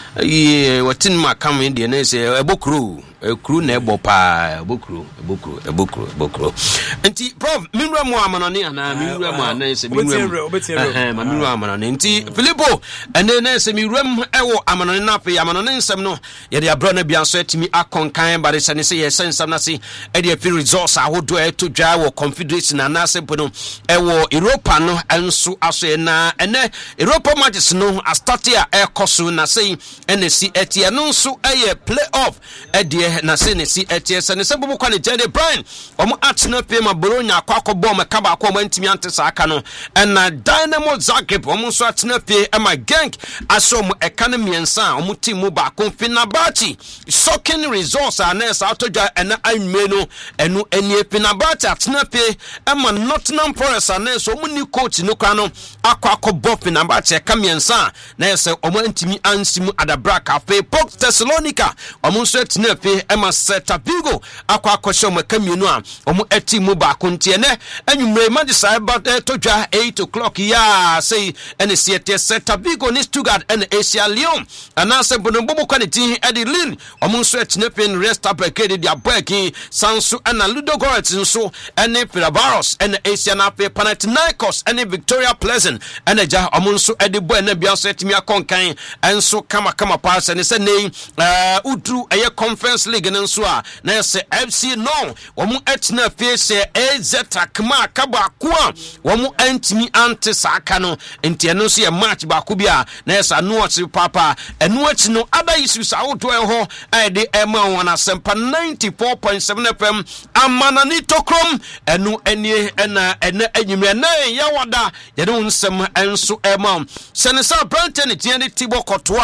yeah, what in my coming the na say ebokru ekru na ebo pa ebokru ebokru ebokru ebokru nti prof minwa mu amanone ana minwa mu ana say minwa eh ma minwa amanone nti Philippo ene na say minwam ewo amanone na fe amanone nsem no ye de abro na bia so atimi akonkan bare se ne say ye sensam na say e de free resource ahodo e to dwa wo confederation na say pono ewo Europa no enso aso na ene Europa matches no a start here e koso na say ene si etie no nso eye playoff e de na se ne si etie se ne se bobo kwa ne Jade Brian omo atena pe ma Bologna akwa akobọ ma kaba akwa ma ntimi ante sa aka no na Dynamo Zagreb omo nso atena pe e ma Genk aso mo economy ensa omo team mo ba kon Fenerbahce shocking results anes atodwa ena anwe no enu enie Fenerbahce atena pe e ma Nottingham Forest anes omo ni coach no kwa no akwa akobọ Fenerbahce economy ensa na yese omo ntimi ansimu adabra cafe Pok Thessalonica omo nso atena pe Emma Celta Vigo akwa akosho makamienu a omo eti mu ba kontie ne anwumre magisa ba todwa eight o'clock ya say ene siete Celta Vigo ni Stuttgart ene Asia Lyon anase bonobobo kwality edi Lille omo nso etine pen rest up ekede dia boeki Sansu ena Ludogorets nso ene Fenerbahce ene Asia na pe Panathinaikos ene Victoria Pleasant ene ja omo nso edi bo ene bia so etimi akonkan enso kama kama pass ene se nei udru eye conference league nso a na se F C no womu etina face A Z Akma kaba kwa womu antimi ante saka no enti no so ye match ba ko bia na se no oti papa enu achi no ada issues awodo ho e de ema wona sempa ninety-four point seven F M amanani tokrom enu enie ena ena anyimre na ya wada ye de nsem enso ema senesa Brandon tiende Tibo Kotoa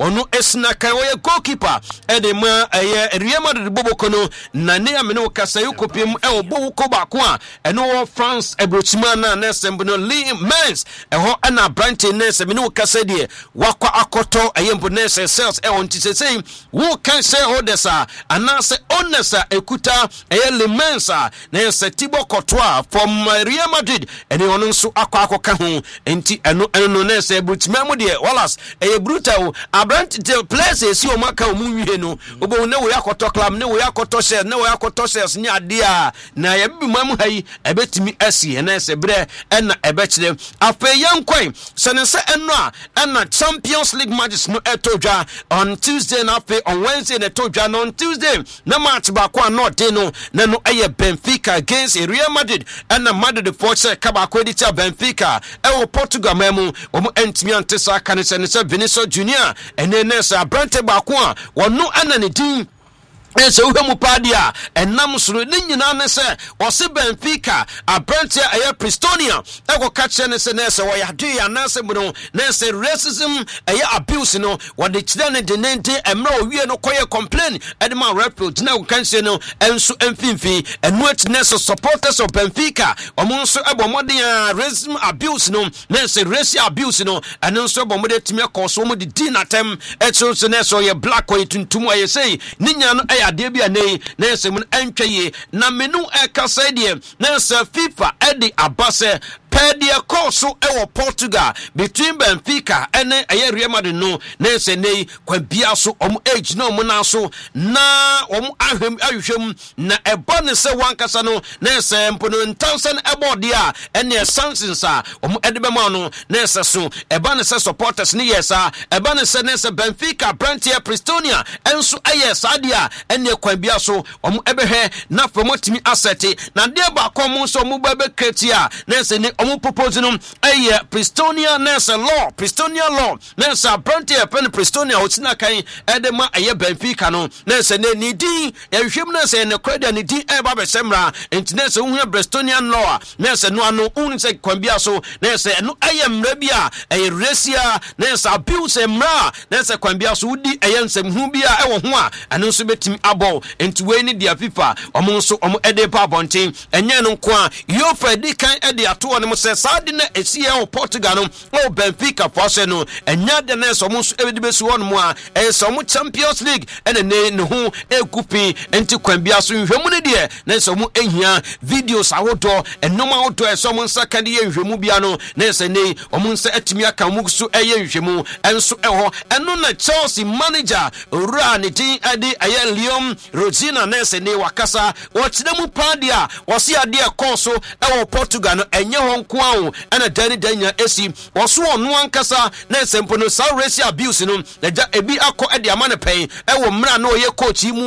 ono esnaka oye goalkeeper ede ma eye Real Madrid boboko no na ne amene kasa yokopiem e oboko ba ko a eno France ebrochima na na sembo Lee Mens eho na branch ne semene kasa de wakwa akoto ayembo ne sales e on tisesei wo kan shareholders a anase owners a ekuta eye Lee Mens a na se Thibaut Courtois from Real Madrid ene ono nso akwa akoka ho enti eno eno ne se ebrochima mu de Wallace eye brutal abrant the place esi o maka o munwie no obo ne wo yakoto club ne wo yakoto shares ne wo yakoto shares ni ade a na ye bi mam hayi ebetimi asi na se bre na ebekire afa yankwan sense eno a na Champions League matches no etodwa on Tuesday na afa on Wednesday na etodwa no on Tuesday na match ba kwa no de no na no eye Benfica against Real Madrid and Madrid force kaba ko edita Benfica e wo Portugal mamu wo mo entimi antesa kanese ne se Vinicius Junior ene ne sa brante ba ko a wono anane din Ese uhemu padia enam suru ni nyina ne se ose Benfica abrante aye Pristonia ego kache ne se ne se wo yade ya na se buno ne se racism aye abuse no wo de kire ne de nente emra owie no koye complain edema refill na wo kanse no enso emfimfi enu ati ne se supporters of Benfica omo nso ebo modern racism abuse no ne se racial abuse no enu nso ebo modern timi akoso mo de din atem etso so ne so ye black or tuntum aye sei ni nya no ade bia nei na esem antwaye na menu ekasa de na se FIFA edi abase Pedia Koso ewo Portugal between Benfica ene aye Real Madrid no na se nei kwa bia so om age no mo na so na om ahwem ahwem na eba ne se wankasa no na se mpono ntansen ebo dia ene sansinsa om edebema no na se so eba ne se supporters ni yesa eba ne se ne se Benfica Brantia Pristonia enso aye sadia ene kwa bia so om ebehwe na promotimi asset na de ba kom so mo ba be kretia na se ne omu propose no eye Pristonia nessa law Pristonia law nessa Brantia pen Pristonia otina kan edema eye Benfica no nessa ne ni din ehwem nessa ne kwada ne din e ba be semra ntinessa hu Pristonian law nessa no ano un se kwambia so nessa no eye mra bia eye racia nessa abuse mra nessa kwambia so udi eye nsem hu bia e wo ho a anu so betimi abo ntiwe ni dia FIFA omo so omo ede pa bonten enye no nko a yo fedi kan ede ato ne mo se sade na esie o Portugal no o Benfica fose no enya de na so mo so ebedi besu won mo a e so mo Champions League ene ne ne ho ekupi enti kwambia so nhwemu ne de na so mo ehia videos awodo enom awodo e so mo nsaka de nhwemu bia no na se ne o mo nsa atimi aka mo so eye nhwemu enso eho eno na Chelsea manager ora ne tin ade aye Leon Rosina na se ne wakasa wo kide mu padia wo se ade e koso e wo Portugal no enye ho nko awo ena dani danya esi wo so ono ankasa na sempo no sa racial abuse no na ja ebi akọ ade amane pen e wo mra na oye coach mu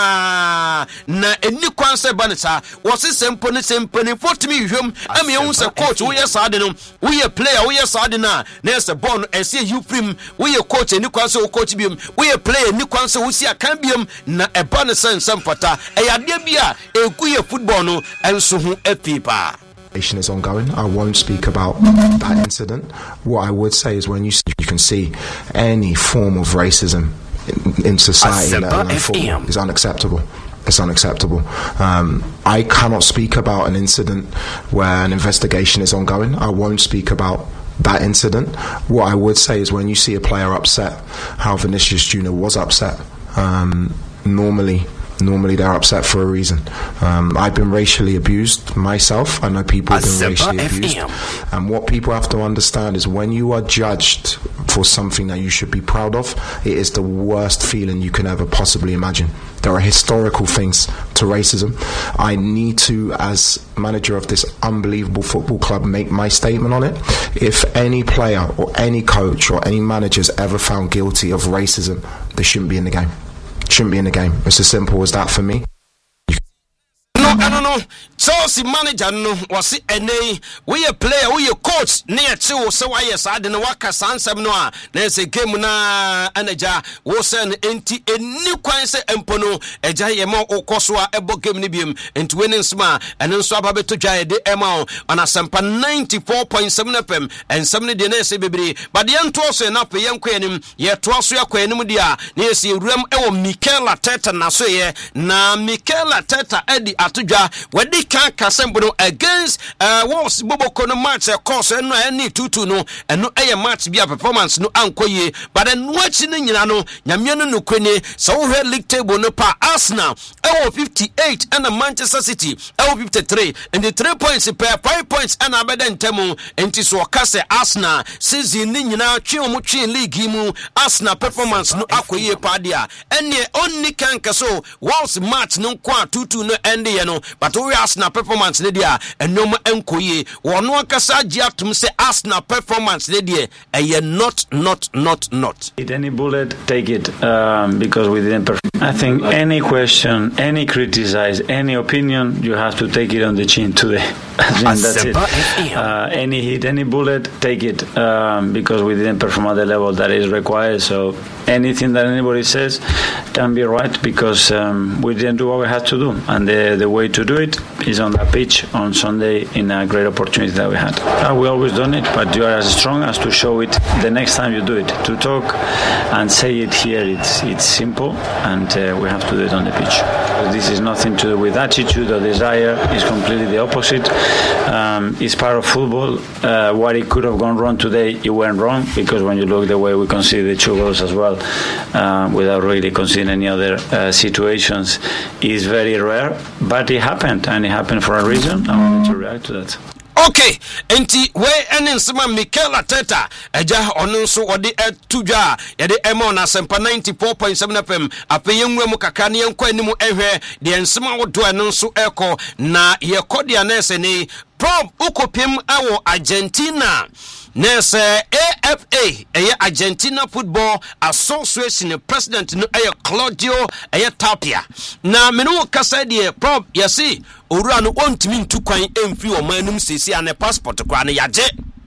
a na eni kwanse baneta wo se sempo no sempo ni fotimi hwem am ye hu se coach wo ye saade no wo ye player wo ye saade na na se ball no ese you prim wo ye coach eni kwanse wo coach biom wo ye player eni kwanse wo si akan biom na e ba ne sensem fata e yade bia egu ye football no enso hu epipa is ongoing. I won't speak about that incident. What I would say is when you you can see any form of racism in, in society in is unacceptable. It's unacceptable. Um, I cannot speak about an incident where an investigation is ongoing. I won't speak about that incident. What I would say is when you see a player upset, how Vinicius Junior was upset. Um, normally Normally they're upset for a reason. Um, I've been racially abused myself. I know people have been racially abused. And what people have to understand is when you are judged for something that you should be proud of, it is the worst feeling you can ever possibly imagine. There are historical things to racism. I need to, as manager of this unbelievable football club, make my statement on it. If any player or any coach or any manager is ever found guilty of racism, they shouldn't be in the game. Shouldn't be in the game. It's as simple as that for me. No ano no Chelsea manager no was ene we a player we a coach near chill so why yes I didn't work as answer no a there's a game na anaja wo sen enti eni kwan se empono eja ye ma okoso a ebo game ni biem enti winning sma ene nso aba beto dwa de ema on asempa ninety-four point seven F M and seven de na se bebre but ye nto so na pe ye nkwanim ye to so yakwanim dia na ye se ruam ewo Mikel Arteta na so ye na Mikel Arteta edi atodwa wadi kan kasembo against uh was Boboko no match e course no any two two no eno eye match bia performance no ankoye but en wachi no nyina no nyame no nokwane so wo head league table no pa Arsenal ewo fifty-eight and Manchester City ewo fifty-three and the three points per five points and abeda ntemu enti so kase Arsenal season ni nyina twe omo twe league mu Arsenal performance no akoye pa dia ene onni kan kaso once match no kwa two two no end ye no but we Arsenal performance ne dia enoma enkoye wono akasa giatum say Arsenal performance ne dia eye not not not not Did any bullet take it um, because we didn't perform. I think any question, any criticize, any opinion, you have to take it on the chin today. I think that's it. Uh, any hit, any bullet, take it um, because we didn't perform at the level that is required. So anything that anybody says can be right because um, we didn't do what we had to do, and the the way to do it is on that pitch on Sunday in a great opportunity that we had. Uh, we always done it, but you are as strong as to show it the next time you do it. To talk and say it here, it's it's simple, and uh, we have to do it on the pitch. This is nothing to do with attitude or desire. It's completely the opposite. Um, it's part of football. Uh, what it could have gone wrong today, it went wrong because when you look the way we conceded the two goals as well, uh, without really considering any other uh, situations, is very rare. But it happened, and it happened for a reason. I wanted to react to that. Okay, enti we ene nsema Mikel Arteta eja ono nso ode etudwa ye de emo na sempa ninety-four point seven F M apeyen nwemu kaka ne enko animu ehwe de nsema wodo eno nso eko na ye kodia na ese ni prob ukopim awo Argentina Nese A F A eye Argentina Football Association president no eye Claudio eye Tapia na menu kasa de prob yesi owura no ontimi ntu kwan emfi o manum sesi ane passport kwa ne yaje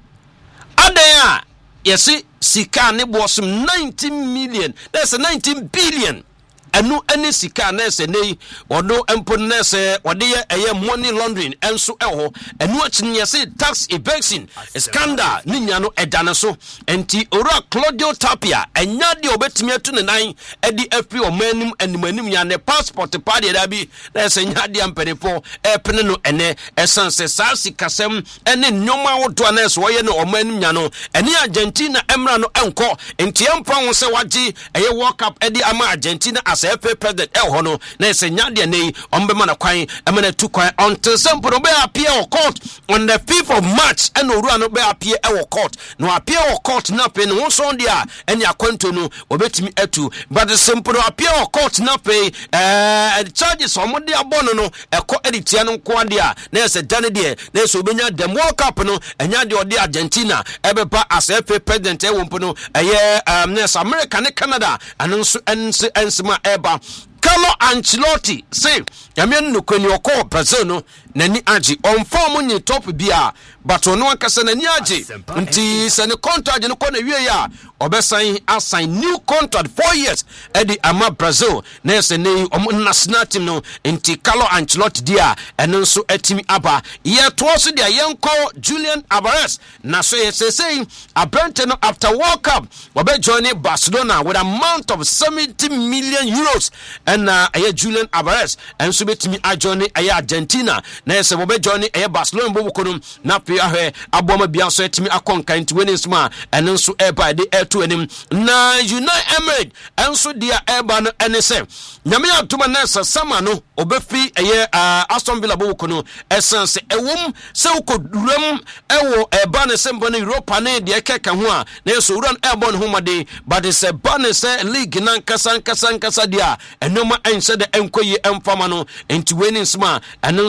adan a yesi sika ne bosom nineteen million that's nineteen billion enu ene sika na ese nei odo empo na ese ode ye eye money laundering enso eho enu akini yesi tax evasion scandal ni nya no edane so enti ora Claudio Tapia enya de obetimi atu ne nan edi afi o manum animanim nya ne passport party da bi na ese nya de ampenepo e pene no ene esanse sa sikasem ene nyoma wodo na ese wo ye ne o manum nya no ene Argentina emra no enko enti empo ho se waji eye World Cup edi ama Argentina as F A president el hono na se nyade nei ombema na kwan emana tu kwan until sample no be appear or court on the fifth of March and owura no be appear e court no appear or court na pe no so dia eni akwanto no obetimi atu but the simple appear or court na pe eh charges omode abono no eko editia no nko ade a na se dane de na se obenya dem World Cup no enya de ode Argentina ebeba as F A president e wompo no eye um na America ne Canada anonso ense ensema eba Carlo Ancelotti say yamien no kwani okọ Brazil no nani agi on form ni top bia but ono akasa nani agi nti se ne contract no ko na wie ya obesan assign new contract four years edi ama Brazil na se ne national team no nti Carlo Ancelotti dia eno nso atimi aba ye to so dia yenko Julian Alvarez na so ye say Abrante no after World Cup obe join Barcelona with amount of seventy million euros and uh, aye Julian Alvarez and so betimi ajoni aye Argentina na se obe join aye Barcelona bobukono na pe ahwe aboma bia so atimi akonka nti weni sma eno nso eba de to enim na United Emirates enso dia eba no ene se nyame atuma na sama no obefi eye Aston Villa bobukono essence ewom se ukoduram ewo eba ne sembo na Europa na de keka ho a na so uran eba no homade but se ba ne se league nan kasa kasa kasa dia enoma ense de enkoyi emfama no enti weni sma eno nso eba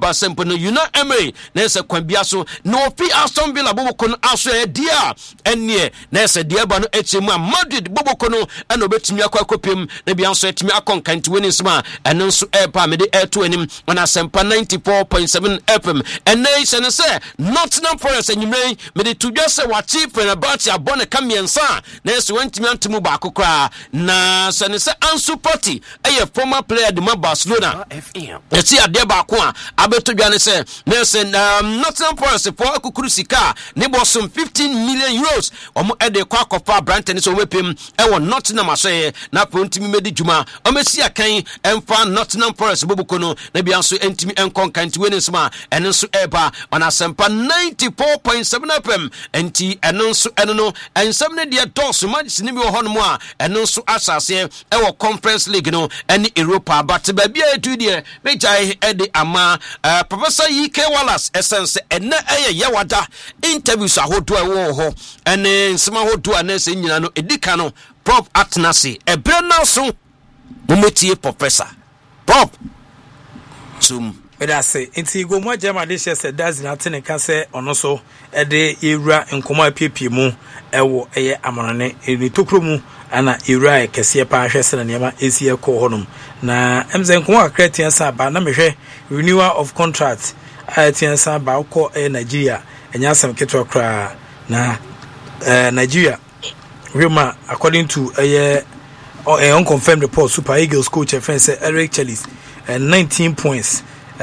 eba sempo no Una Emery na se kwabia so no fi Aston Villa boboko no aso e dia ene na se dia ba no echemu a Madrid boboko no ena obetumi akwa na bia nso etimi akonkanti weni nsema eno nso eba me de eto anim na sempa ninety-four point seven F M ene se ne se Nottingham Forest enyimre me de tudwa se wachi Fenerbahce abone kamiensa na se wantimi antemu ba akokra na se ne se Ansu Fati eye former player de Barcelona eti ade ba ko a abetodwa ne se na se Nottingham Forest for akukuru sika ne bosom fifteen million euros omo ede kwa kofa Brighton so wepem e wo Nottingham asoye na pontimi medi juma omesi akan emfa Nottingham Forest bobuko no na bia nso entimi enkonkanti weni nsema eno nso eba ona sempa ninety-four point seven F M enti eno nso eno no ensem ne de dos match ni bi ho no a eno nso asase e wo Conference League no ene Europa but ba bia etu de mejai ede ama uh, Professor E K Wallace essence ene eye yewada interviews ahodo e wo ho ene nsema ahodo anese nyina no edika no Prof Atnasi ebre na so mometie Professor Prof sum Eda say enti go mo jama de she said that's na ten ka say ono so e de ewura nkomo apiepie mu ewo eye amonane eni tokro mu ana ewura e kese pa hwese na niam esi e ko honum na emze nkomo akretian sa ba na mehwe renewal of contract atian sa ba ko e Nigeria enya asem ketwa kra na eh Nigeria Rema, according to a uh, uh, unconfirmed report, Super Eagles coach uh, friend said Eric Chellis, uh, nineteen points,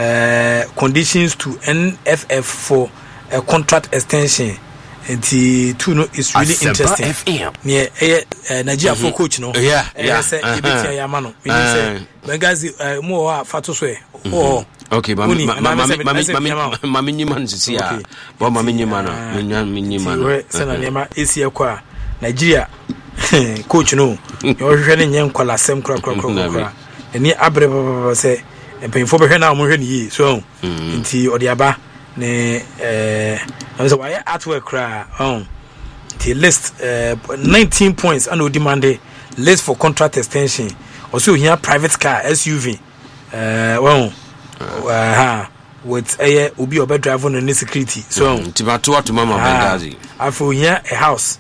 uh, conditions to N F F for a contract extension. And the two no is really interesting. Yeah, uh, Nigeria for coach no. Yeah, yeah. Say Ibiti Yamano. We say Bengazi more Fatoswe. Oh. Okay, mami mami mami mami ni man sisi ya. Bo mami ni man, mami ni man. Sana nema esi ekwa. Nigeria coach no you hwehwe ne nkwala sem kra kra kra kra eni abre baba se empemfo behwe na mo hwe ne yi so nti odi aba ne eh I was why artwork kra oh the list uh, nineteen points and we demand list for contract extension also here private car S U V uh well uh, ha with a obi obe driver no security so tibato to mama bengazi after here a house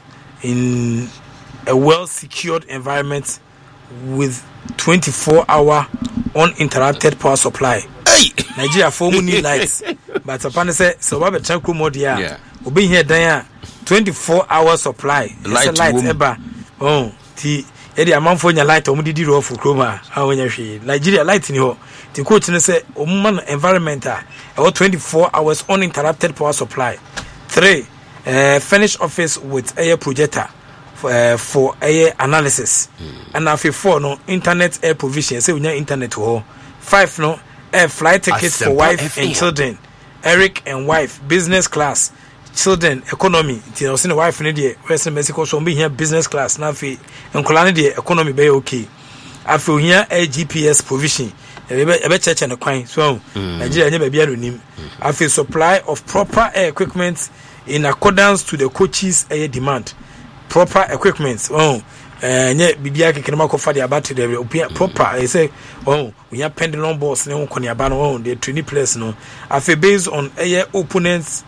in a well-secured environment with twenty-four hour uninterrupted power supply. Hey, Nigeria for need lights, but upon say so. What about Chanku Modia? Yeah, we be here. Danya twenty-four hour supply. Light, light eba. Oh, the edi amount for your light. Omu didi ro for chroma. How when you Nigeria light ni ho. The coach ne say omu environmental. About twenty-four hours uninterrupted power supply. Three. Uh, finished office with air projector for, uh, for air analysis mm. and after four no internet air provision say we need internet to five no air flight tickets for wife F A. And children Eric and wife business class children economy you know the wife need the Western Mexico so be here business class now fi enkola the economy be okay after here a G P S provision ebe church and kwan so Nigeria nya ba bia ronim after supply of proper air equipment in accordance to the coaches' uh, demand, proper equipment. Oh, nye bibia kekere makofa dia battery de proper. I say, oh, we have pendulum balls. Ne unkoni abano. Oh, the training players no. After based on air opponents,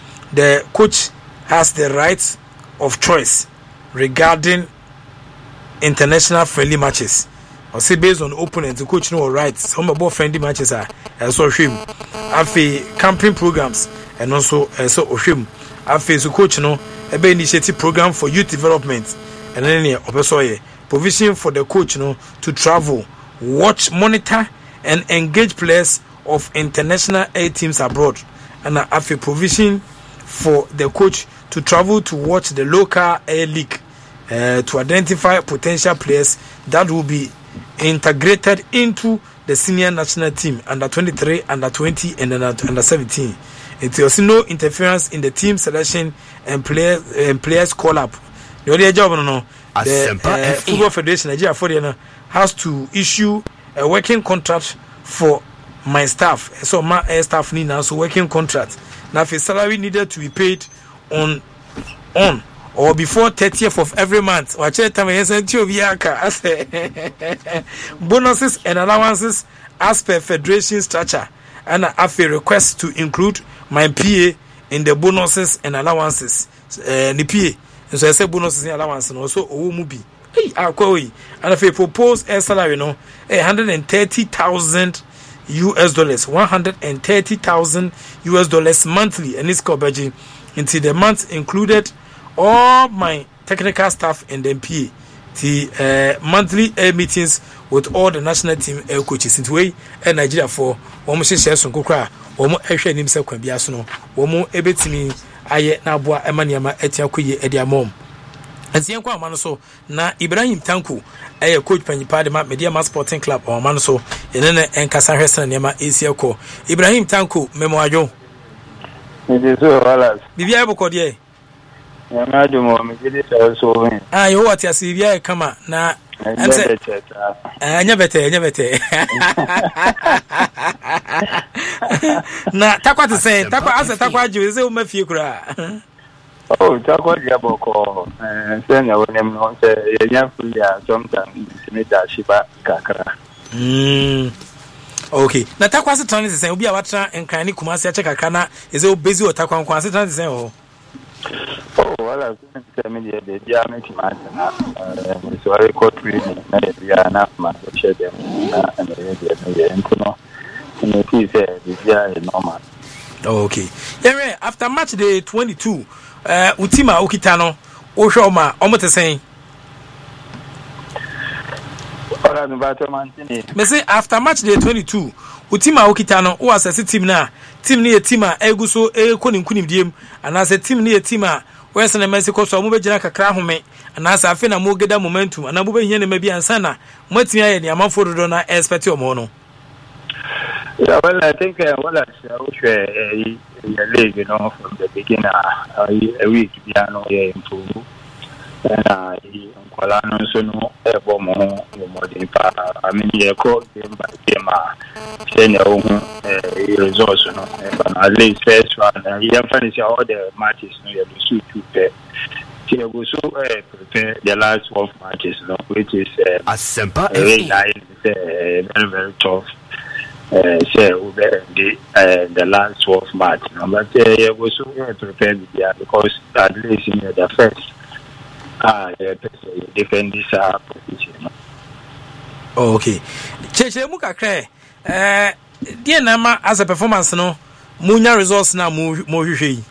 the coach has the right of choice regarding international friendly matches. Or say based on opponents, the coach no rights. Some about friendly matches are also him. After camping programs and also also him. After so coach no ebe initiative program for youth development and then here opesoye provision for the coach no to travel, watch, monitor and engage players of international A teams abroad, and after provision for the coach to travel to watch the local air league uh, to identify potential players that will be integrated into the senior national team under twenty-three, under twenty and under seventeen. It was no interference in the team selection and players and players call up. The other job no no. The uh, Football Federation Nigeria for the has to issue a working contract for my staff. So my air staff need now so working contract. Now if salary needed to be paid on on or before thirtieth of every month. Watch it time yes bonuses and allowances as per federation structure and a request to include my P A in the bonuses and allowances. Uh, the P A, so I say bonuses and allowances, and also Omubi. Hey, I call you. And if you propose a salary, you know, one hundred thirty thousand U S dollars, one hundred thirty thousand U S dollars monthly, and it's coverage until the month included all my technical staff and the M P A. The uh, monthly air meetings with all the national team air coaches into way and Nigeria for one share some kukra, one more action himself can be as no, one more ebetimi aye na boa emaniama etiakoye edia mom. And see kwa mano na Ibrahim Tanku aye coach panyipa de ma Media Sporting Club or mano so yenene enkasa hwesa na nema esiako. Ibrahim Tanku memoajo. It is so wala. Bibia ebo kodie. Ya madu mo me gidi so so wen. Ah yo what ya sibia kama na ense anya bete anya bete. Na takwa to say takwa asa takwa ju se o mafie kura. Oh, takwa dia boko eh se na wonem no se yenya free ya sometimes me da shiba kakra. Mm. Okay. Na takwa se tran se obi a watra enkan ni Kumasi a cheka kana eze o bezi o takwa nkwa se tran se o. Oh, wala se me dia de dia me ti ma na eh so I got really na dia na ma so share them na and dia dia entuno. And he said dia normal. Okay. Yeah, after match day twenty-two, uh Utima Okitano Oshoma Omotesen. Me say after match day twenty-two, Utima Okitano who was a team na team near Tima Eguso e kunim kunim diem and as a team near Tima Western Mexico so move jina kakra home and as I feel mo geda momentum and abu here maybe ansana motia ni amanfo do na expect your mono. Yeah, well, I think uh, well, I share a league, you know, from the beginning, uh, a week, yeah, no, yeah, improve. And I, Colano, so no, ever more, more than I mean, yeah, call game by game, uh, send your own results, you know, but at least first one, uh, you finish all the matches, you know, you have to shoot two pair. She will so prepare the last twelve matches, you know, which is uh, very nice, uh, very, very tough. Uh, say the uh, the last twelve match, you know, but uh, yeah, we so well prepared yeah, because at least in the first, ah, yeah, defend this uh, position. Oh, okay. Cheche muka kre, eh, die nama as a performance no, munya results na mu mu hwehwe.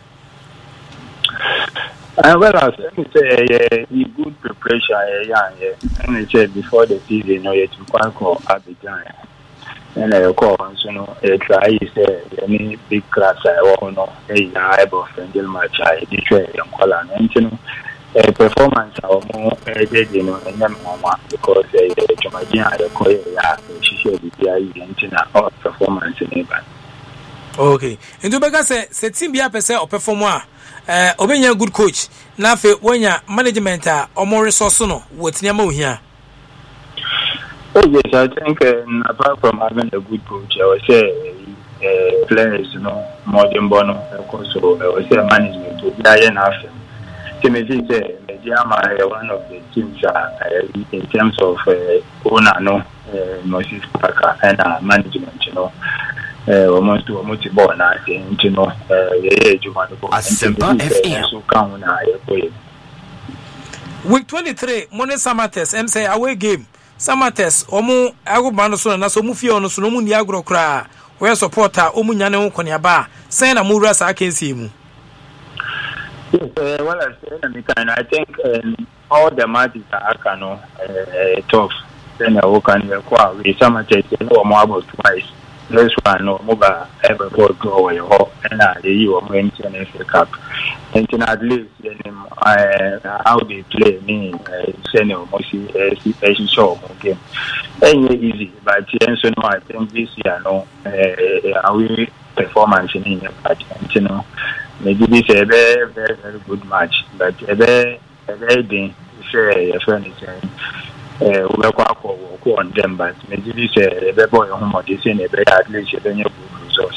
Uh, well, as I say, yeah, yeah, good preparation, yeah, yeah, and I said before the season, you know, you to quite call Abidjan. And I call so no a try is any big class I want no a able friendly match I did try and call and you know a performance or more you know and then because a Jamaican I call ya she should be there or performance in it. Okay. And to bega say say team bia pese o perform a eh obenya good coach na fe wonya management a o more resource no wotnia ma ohia. Oh yes, I think uh, apart from having a good coach, I would say uh, players, you know, more than Bono, of course, so I would say management to be high enough. Timothy said, Mediama, one of the teams uh, in terms of uh, owner, no, uh, Moses Parker, and uh, management, you know, uh, almost to a multi-ball, and I think, you know, uh, yeah, you want to go. So come on, week twenty-three, Monday Samates, M say away game. Samates omu agubano so na so mu fie ono so no mu ni agro kra we supporter omu nyane ho konia ba sen na mu rasa akensi mu. Yes, uh, well, I say, I think um, all the matches are kind of uh, tough. Then I will can require with Samates no more about twice. This one no more ever go away and I you are going to an F A Cup. And at least uh, how they play me send mostly a show game. And easy, but so no, I think this year no uh we performance in the party. You know, maybe this is a very, very, very good match, but a very a very day say a friend is saying uh we are on them, but maybe this is a boy home or this in a very at least a good results.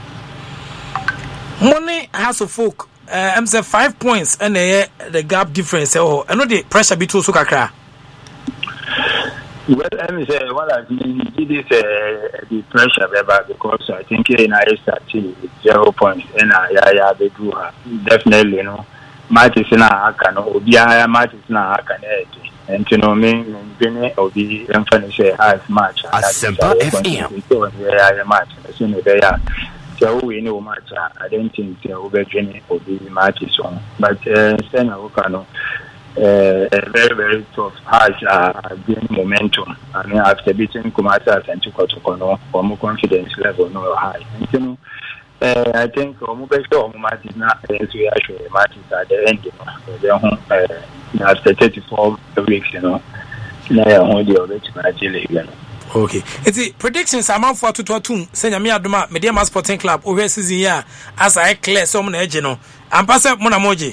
Money has a folk. Uh, I'm saying five points and uh, the gap difference. Oh, I know the pressure be too so kakra. Well, let me say, well, I mean, it is uh, the pressure, because I think in I started zero points, and I have do her. Definitely, you know, matches in a can, or be a matches in a can, and to know me, Benny, or the infant say, as much as Semper F M. So, yeah, match, as soon as they are. So, we know much. I don't think they will be Jenny or the matches on, but uh, Senna Okano. Uh, a very, very tough, harsh, uh, gain momentum. I mean, after beating Kumasa and Chukotokono, or more confidence level, no high. And, you know, uh, I think Omubesho match is not as we actually matches at the end, you know. They're home, uh, after thirty-four weeks, you know. Now, I'm on the other to okay. It's the predictions I'm out for two to two. Send me Aduma, Media Sporting Club, over season here, as I clear some edge, you know. I'm passing Monamoji.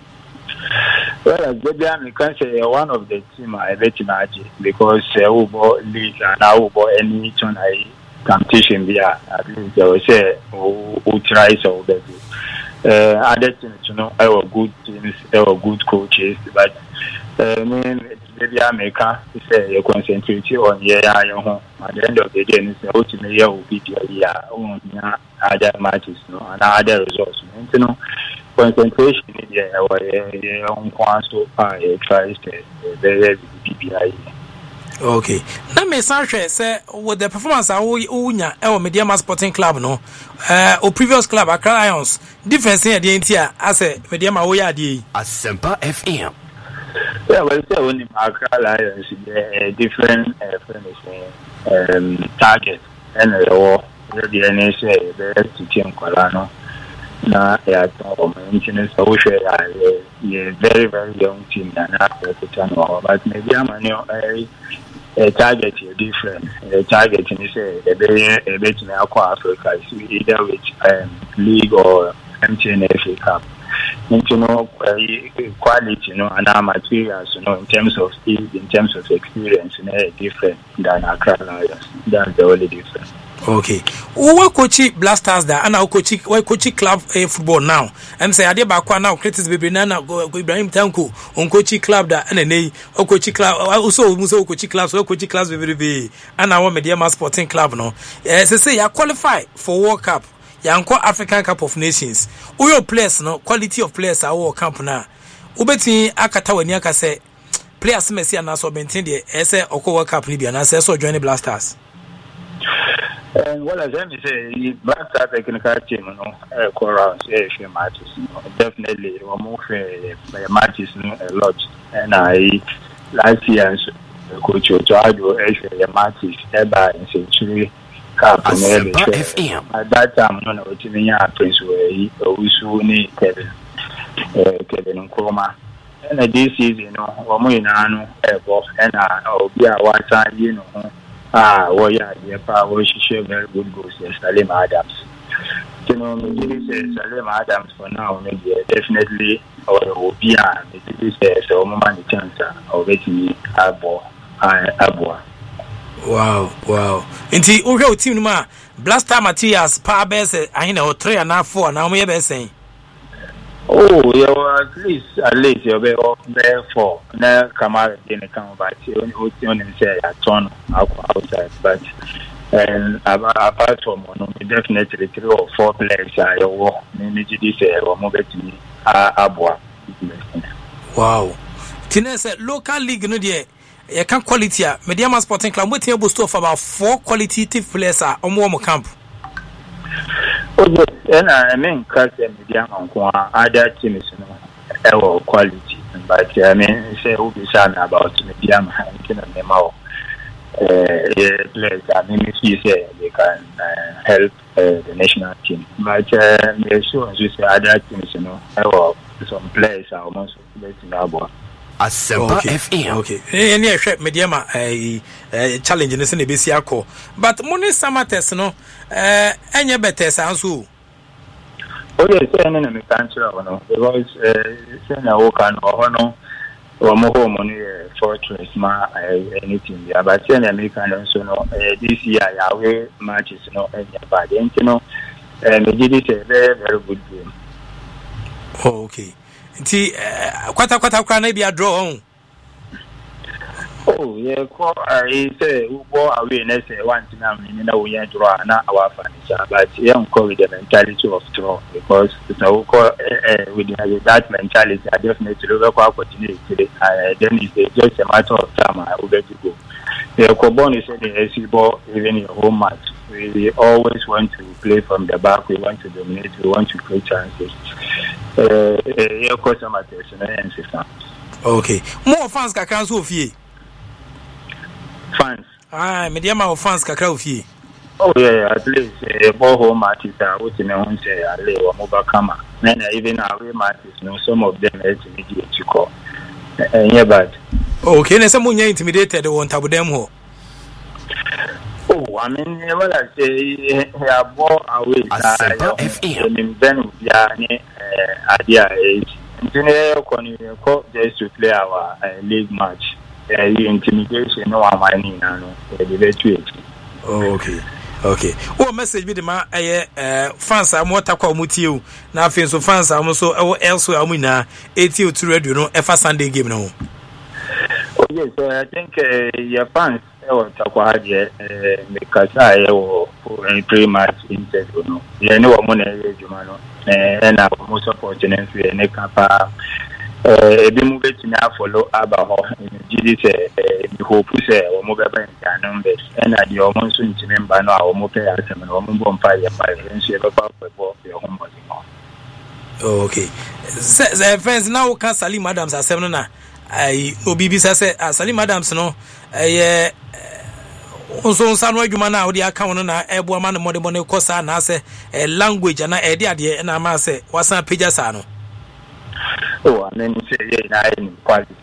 Well, I can say one of the team I bet imagine because uh, Ubo league and Ubo any turn I competition there. At least they will say who tries or better. Uh, other teams, you know, I were good teams, they were good coaches, but uh, I mean, maybe I make a say you concentrate on yeah, you know, at the end of the day, it's ultimately will be yeah, on other matches, you know, and other results, you know. Concentration in the own so far tries to very P P I. Okay. Now, me say with the performance of Unya or Media Sporting Club, no, uh, or previous club, Accra Lions, difference in the entire as a Media Oya di as Semper F M. Yeah, well, say only Accra Lions a different uh, um, target and or the N S A, the rest team Colano. Na ya to maintenance so share a very very young team na na ko but maybe am no a target is different. A target is a very a bit in Africa either with um, league or M T N F A Cup. You know, quality, you know, and our materials, you know, in terms of speed, in terms of experience, you know, different than Accra Lions. That's the only difference. Okay. Who coach Blasters that and now coach why coach club uh, football now? I'm say Ade Bakwa now Curtis Bibrinana go Ibrahim Tanko on coach club that and nay or coach club also Muso coach club so coach clubs be and our Media Sporting Club no. Eh say you qualify for World Cup. Yanko African Cup of Nations. Who your players no quality of players are World Cup na. Ubeti akata wani aka say players Messi and so maintain the ese oko World Cup ni bi na say so join the Blasters. And well, as I say, Black Star technical team, you know, uh, core a few matches, you know, definitely, we move uh, matches, you know, a lot. And I last year, coach Ojo actually a matches ever in Century Cup. At that time, you know, it's in your Prince Way, Usuni, Kevin, Kevin Nkrumah. And this season, you know, we're more in Anu, and I'll be a white side, you know. Ah, well, yeah, yeah, power share very good goals. Salim Adams. You know, maybe say Salim Adams for now, maybe definitely, or Obia, maybe say so, moment chance, or waiting Abo, Abo. Wow, wow. Inti, Uro team, ma, Blaster Matthias, Pa Bess, I know, three and a half, four, now we are saying. Oh, yeah, well, at least, at least you'll be there for now. Come out in the come back. You only say a ton outside, but and apart from one, definitely three or four players are your maybe this or move to me. Abua. Wow. Tina said local league no dey. You can quality a Media Sporting Club. We tell you stuff about four qualitative players are on one camp. Oh yes, and I mean, cause Media on other teams, you know, quality. But I mean, say who be saying about Media and kind of them out. Uh, players, I mean, if you say they can uh, help uh, the national team, but uh, they show as you say other teams, you know, have some players are almost playing about. Asempa okay. F M. Okay. Any a Media ma eh challenge in the B C ako. But money summer test no eh any better sansu. Oh yes, any na me country no. Because eh say na wo kan ho no. Wo mo ho money fortress ma anything there. But say na me kan so no this year ya we matches no any bad. You know eh me did it a very very good game. Oh okay. Nti kwata kwata kwa na bia draw on. Oh, yeah, I say, who are we? Let's say, one thing I'm in a way, draw, not our furniture, but young call with the mentality of draw because so call with that mentality, I definitely look up opportunity today. Then it's just a matter of time. I will let you go. The Cobon is saying, as you ball, even your home match. We always want to play from the back, we want to dominate, we want to create chances. Uh, your customer attention and system. Okay. More fans can cancel of ye. Fans. Ah, medium of fans kakra of ye. Oh, yeah, at least a ball home matches are what in a say a lay or mobile camera. Then even away matches, no, some of them are immediate to call. And yeah, but okay, and someone intimidated on top of them. Oh, I mean, what I say, I bought away. I mean, then we are at their age. Just to play our league match. Intimidation, no one mining, no, okay, okay. What message be the man? Eh, fans are more takwa mutiu. Now, fans so fans are also elsewhere. I mean, eighty to ready, you know, F Sunday game now. Oh yes, I think your fans or takwa here because I or pretty much interview. No, you know what money you know, and I most opportunity and nekapa. Eh bi mu beti na follow abaho gidi se bi hope se o mo beba nka numbers and ade o mo nso ntime mba no a o mo pay asem no o mo bo mpa ye mpa ye nso e beba for your home body no. Okay, the friends now can Salim Adams asem no na ai obibi say Salim Adams no eh onso nsa no adwuma na odi aka wono na ebo ama no modebo ne kosa na say language na e de ade na ma say wasan pagya sa no. Oh, I mean, say, yeah, in quality,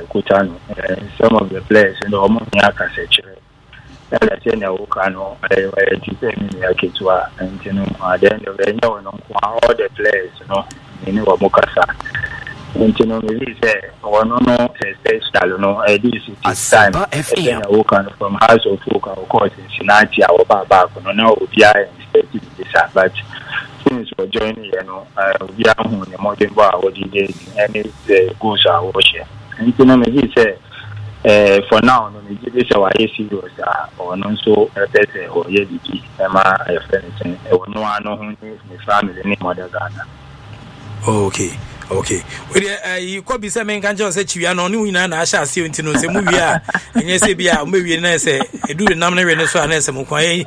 some of the players in the Omoniaka section. I say, no, cano, I say, me, I get to her, and you know, at the end of the year, all the players, you know, in Mokasa. And you know, maybe say, or no, no, say, style, no, I did this time. I say, no, from House of Folk, of course, in Sinati, our back, no, no, B I and this, but. Since we're joining, you know, we are on the modern bar, what you did, and it goes our worship. And you know, he said, for now, no, we give this our A C or non so a better or Yedi, Emma, a friend, or no one know who is family, any mother Ghana. Okay. Okay. Well, you could be saying, can just say you are no new in an Asha, see into no movie. And yes, be a movie, and I say, do the nomination and so on. As a Mokway,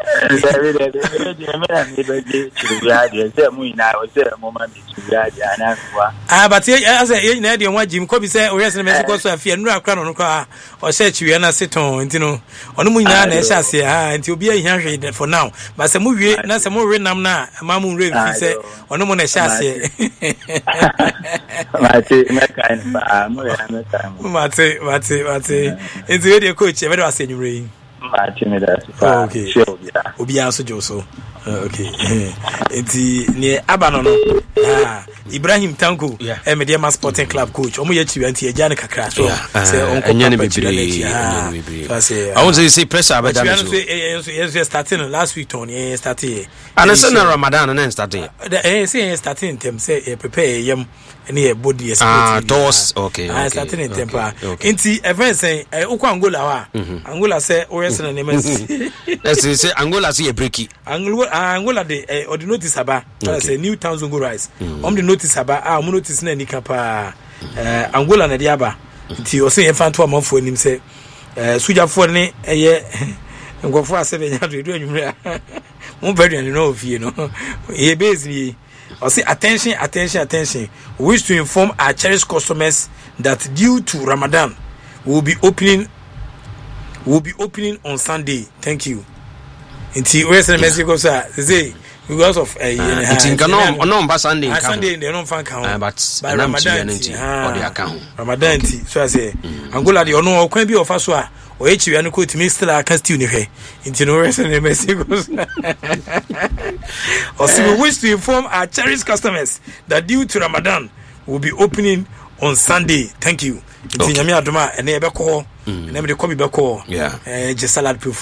ah, but as a young lady, what Jim Kobe said, or yes, and Mexico, so I fear no crown on car or set you and I sit on, you know, on the moon, and I shall say, ah, and to be a young for now. But some movie, not some more random now, a mamun ring, he said, on the moon, I shall say. Mate, mate, mate, mate. It's radio coach. Ever was saying you rain. Mate, me that. Okay. Obi also Joso. Okay. It's near Abanono. Ah, Ibrahim Tanko. Eh, Mediama Sporting Club coach. Omo yechi anti Ejane kakra. So say onko Enyane bebre. Enyane bebre. I want to say pressure about that. Yes, yes, starting last week on. Yes, starting. And it's na Ramadan and then starting. Eh, say starting them say prepare yam any body ah those okay I starting in temper inti event say ukwa Angola wa Angola say o yes na name say say Angola say breaki Angola Angola de or the notice aba say new towns go rise om the notice aba ah mo notice na nika pa Angola na dia aba inti o say e fan to amanfo anim say sujafo ne eye ngofo asebe nya do anwumre mo bedu no ofie no e base I say attention, attention, attention. We wish to inform our cherished customers that due to Ramadan, we will be opening we will be opening on Sunday. Thank you. Until Western Mexico, sir. Say because of uh, uh, no no Sunday. Sunday they don't find count. But by Ramadan or the account. Ramadan. So I say Angola the ono can be of us wa. O echi we no quote me still I can still ne hwe into no rest in Mexico. Also we wish to inform our cherished customers that due to Ramadan we'll be opening on Sunday. Thank you. Nti nyame adoma ene e beko ene me de kobi beko eh je salad proof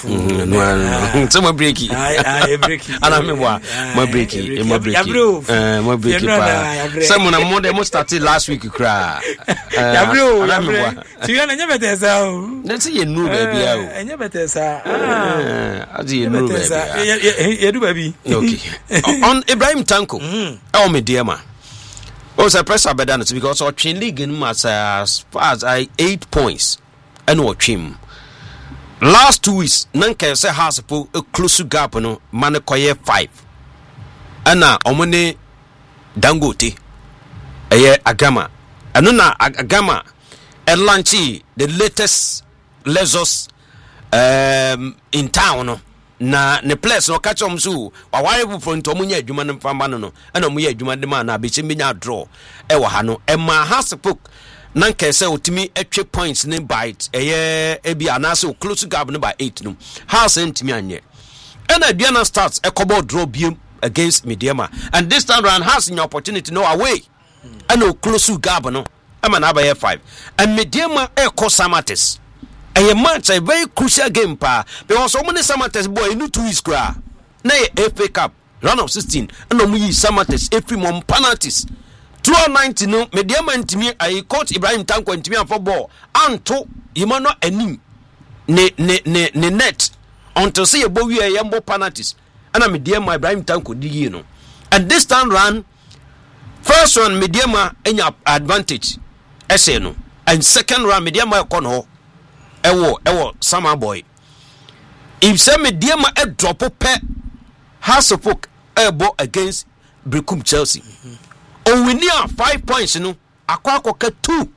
so mo breaki ah ah breaki ana me wa mo breaki e mo breaki eh mo breaki pa some na mo de mo started last week kra ya bro ya bro ti yana nya betesa o na ti ye nu ba bia o enya betesa ah azi ye nu ba bia ye du ba bi okay on Ibrahim Tanko e o me dia ma. Oh, so pressure better because our train league in as far as I eight points and what trim. Last two weeks, none can say has a close gap no man koye five. And now omone Dangote a agama. And na agama and Lanchi, the latest Lexus um in town no. Na ne place no catch om so wa ware for nto munya adwuma ne mfamba no no e na muya adwuma de ma na be chimenya draw e wa ha no e ma hasepok nan kese otimi atwe points ne bite eye e bi anase o close gap ne by eight no house ntimi anye e na Aduana starts e kobo draw biem against Mediama and this time round has an opportunity no away e na o close gap no e ma na by five and Mediama e ko Samates. A match a very crucial game pa because so many Samates boy no two is cra na F A Cup round of sixteen and no yi Samates every month penalties two ninety no Mediama ntimi I coach Ibrahim Tanko ntimi am for ball anto Emmanuel anim ne ne ne ne net until say e bo wi e yambo penalties and Mediama Ibrahim Tanko di yi no and this time round first one Mediama enya advantage ese no and second round Mediama e kono ewo ewo Sama boy if say Mediama e drop pe Hasselhoff ebo against Brekum Chelsea o we near five points no akwa akoka two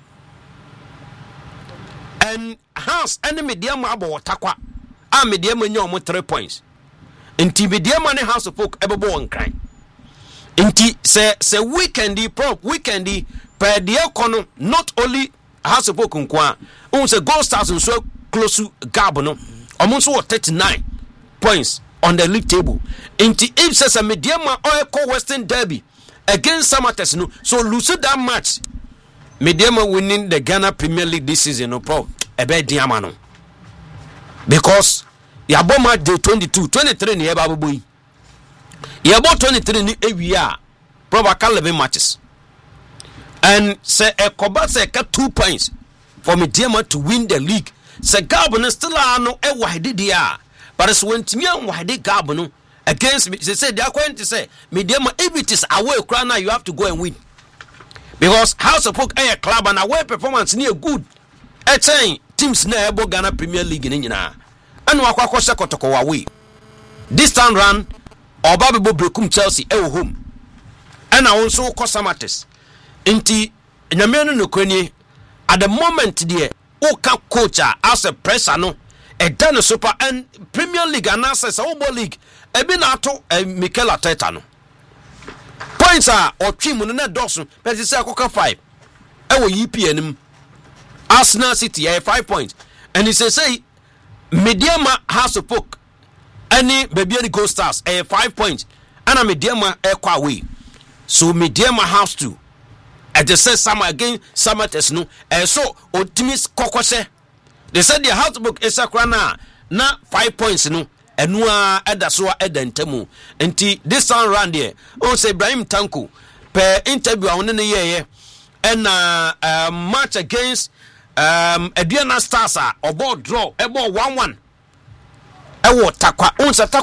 and Hans and Mediama abo takwa a Mediama nya omo three points nti Mediama ne Hasselhoff ebo won kan nti se se weekendi pro weekendi per the econo not only Hasselhoff nkwa on say Gold Stars so close to Gabon almost what thirty-nine points on the league table inti if says a Mediama or call Western Derby against Samates no so lose that match Mediama winning the Ghana Premier League this season no pro ebe diama no because ya bo match day twenty-two twenty-three ni eba boy ya bo twenty-three ni ewia probably eleven matches and say a Koba say two points for Mediama to win the league. Say Gabon still are no e wide dia. But it's when Timian wide Gabon against me. They say they are going to say Mediama if it is away crana you have to go and win. Because Hasselhoff a club and away performance near good. A saying teams na ebo Ghana Premier League in nyina. Anu akwa kwose kotoko away. This time round Obabebo Brekum Chelsea e home. And I also ko Samates. Inti nyamenu no kwenye at the moment there oka coacher as a pressure no e dan super and Premier League and as a Football League e bi na ato Mikel Arteta no points are or team no na dosun but say akoka five e wo E P N Arsenal City e five points and he say say Mediama has a poke any baby the Gold Stars e five points and Mediama e kwa away so Mediama has to I just said some again Samates no and so Otimis Kokose they said the house book is a crana na five points no and no ada so ada ntemu nti this time round there oh say Ibrahim Tanko per interview on the year and uh, match against um Aduana Stars or ball draw e ball one one e wo takwa on